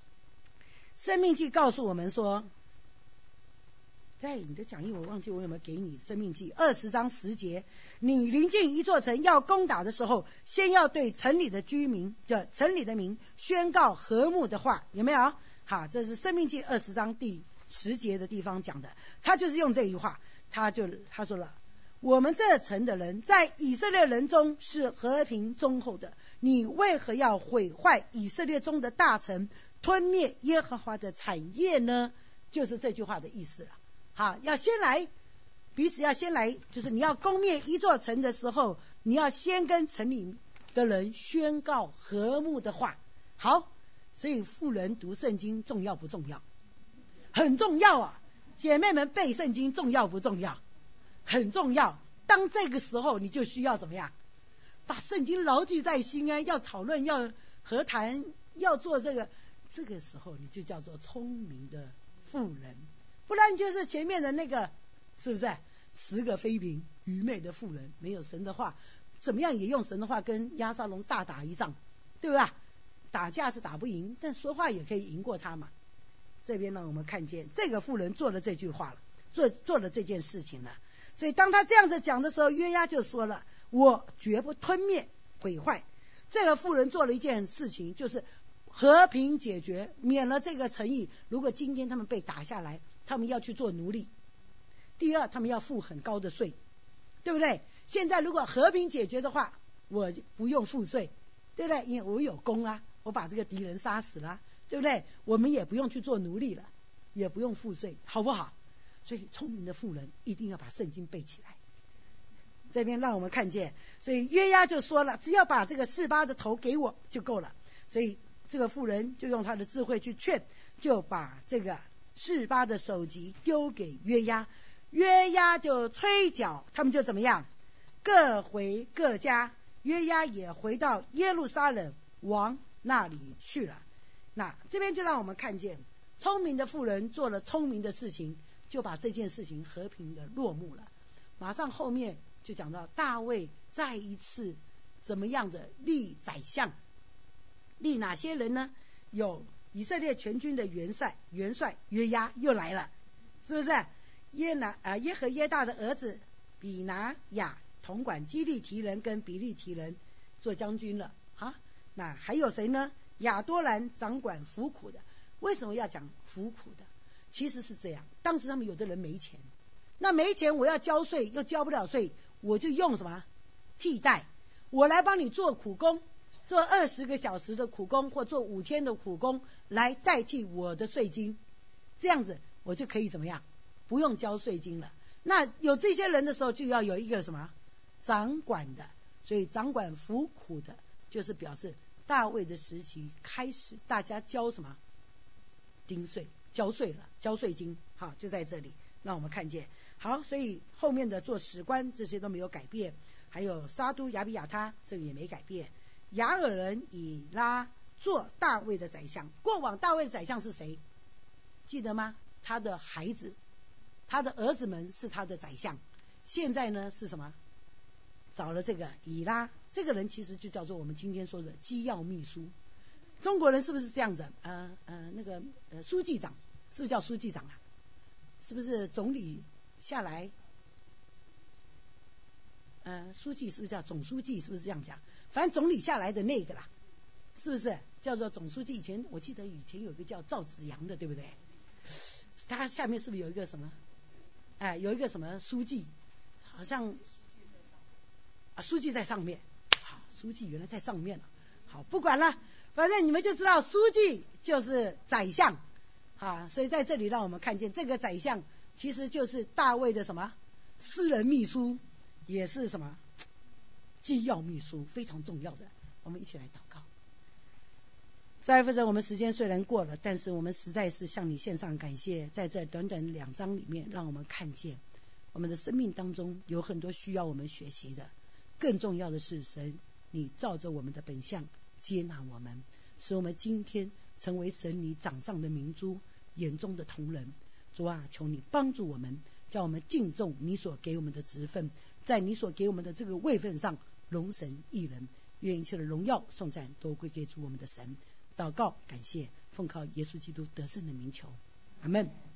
告诉我们说，在你的讲义我忘记我有没有给你生命记20章10节，你临近一座城要攻打的时候，先要对城里的居民的城里的民宣告和睦的话，有没有？好，这是生命记20章第10节的地方讲的，他就是用这一句话，他说了，我们这城的人在以色列人中是和平忠厚的，你为何要毁坏以色列中的大城，吞灭耶和华的产业呢？就是这句话的意思了。好，要先来，彼此要先来，就是你要攻灭一座城的时候，你要先跟城里的人宣告和睦的话。好，所以妇人读圣经重要不重要？很重要啊！姐妹们背圣经重要不重要？很重要。当这个时候你就需要怎么样？把圣经牢记在心啊！要讨论，要和谈，要做这个时候你就叫做聪明的妇人。不然就是前面的那个，是不是10个妃嫔愚昧的妇人，没有神的话，怎么样也用神的话跟押沙龙大打一仗，对不对？打架是打不赢，但说话也可以赢过他嘛。这边呢，我们看见这个妇人做了这句话了，做了这件事情了。所以当他这样子讲的时候，约押就说了，我绝不吞灭毁坏。这个妇人做了一件事情，就是和平解决，免了这个城邑。如果今天他们被打下来，他们要去做奴隶。第二，他们要付很高的税，对不对？现在如果和平解决的话，我不用付税，对不对？因为我有功啊，我把这个敌人杀死了，对不对？我们也不用去做奴隶了，也不用付税，好不好？所以聪明的妇人一定要把圣经背起来。这边让我们看见，所以约押就说了，只要把这个示巴的头给我就够了。所以这个妇人就用她的智慧去劝，就把这个示巴的首级丢给约押。约押就吹角，他们就怎么样？各回各家。约押也回到耶路撒冷王那里去了。那这边就让我们看见，聪明的妇人做了聪明的事情，就把这件事情和平的落幕了。马上后面就讲到大卫再一次怎么样的立宰相，立哪些人呢？有以色列全军的元帅约押又来了，是不是？耶和耶大的儿子比拿雅统管基利提人跟比利提人做将军了啊。 那还有谁呢？亚多兰掌管服苦的。为什么要讲服苦的？其实是这样，当时他们有的人没钱，那没钱我要交税又交不了税，我就用什么替代，我来帮你做苦工，做20个小时的苦工或做5天的苦工来代替我的税金，这样子我就可以怎么样，不用交税金了。那有这些人的时候就要有一个什么掌管的，所以掌管服苦的就是表示大卫的时期开始大家交什么丁税，交税了，交税金。好，就在这里让我们看见。好，所以后面的做史官这些都没有改变，还有沙都亚比亚他这个也没改变。亚尔人以拉做大卫的宰相，过往大卫的宰相是谁记得吗？他的孩子，他的儿子们是他的宰相。现在呢是什么？找了这个以拉，这个人其实就叫做我们今天说的机要秘书。中国人是不是这样子？那个书记长是不是叫书记长啊？是不是总理下来？书记是不是叫总书记？是不是这样讲？反正总理下来的那个啦，是不是叫做总书记？我记得以前有一个叫赵紫阳的，对不对？他下面是不是有一个什么？有一个什么书记？好像书记在上面。好，书记原来在上面了。好，不管了。反正你们就知道书记就是宰相啊，所以在这里让我们看见这个宰相其实就是大卫的什么私人秘书，也是什么机要秘书，非常重要的。我们一起来祷告。在父神，我们时间虽然过了，但是我们实在是向你献上感谢，在这短短2章里面让我们看见我们的生命当中有很多需要我们学习的，更重要的是神你照着我们的本相接纳我们，使我们今天成为神你掌上的明珠，眼中的瞳人。主啊，求你帮助我们，叫我们敬重你所给我们的职分，在你所给我们的这个位分上荣神益人。愿一切的荣耀颂赞都归给主我们的神。祷告感谢，奉靠耶稣基督得胜的名求，阿们。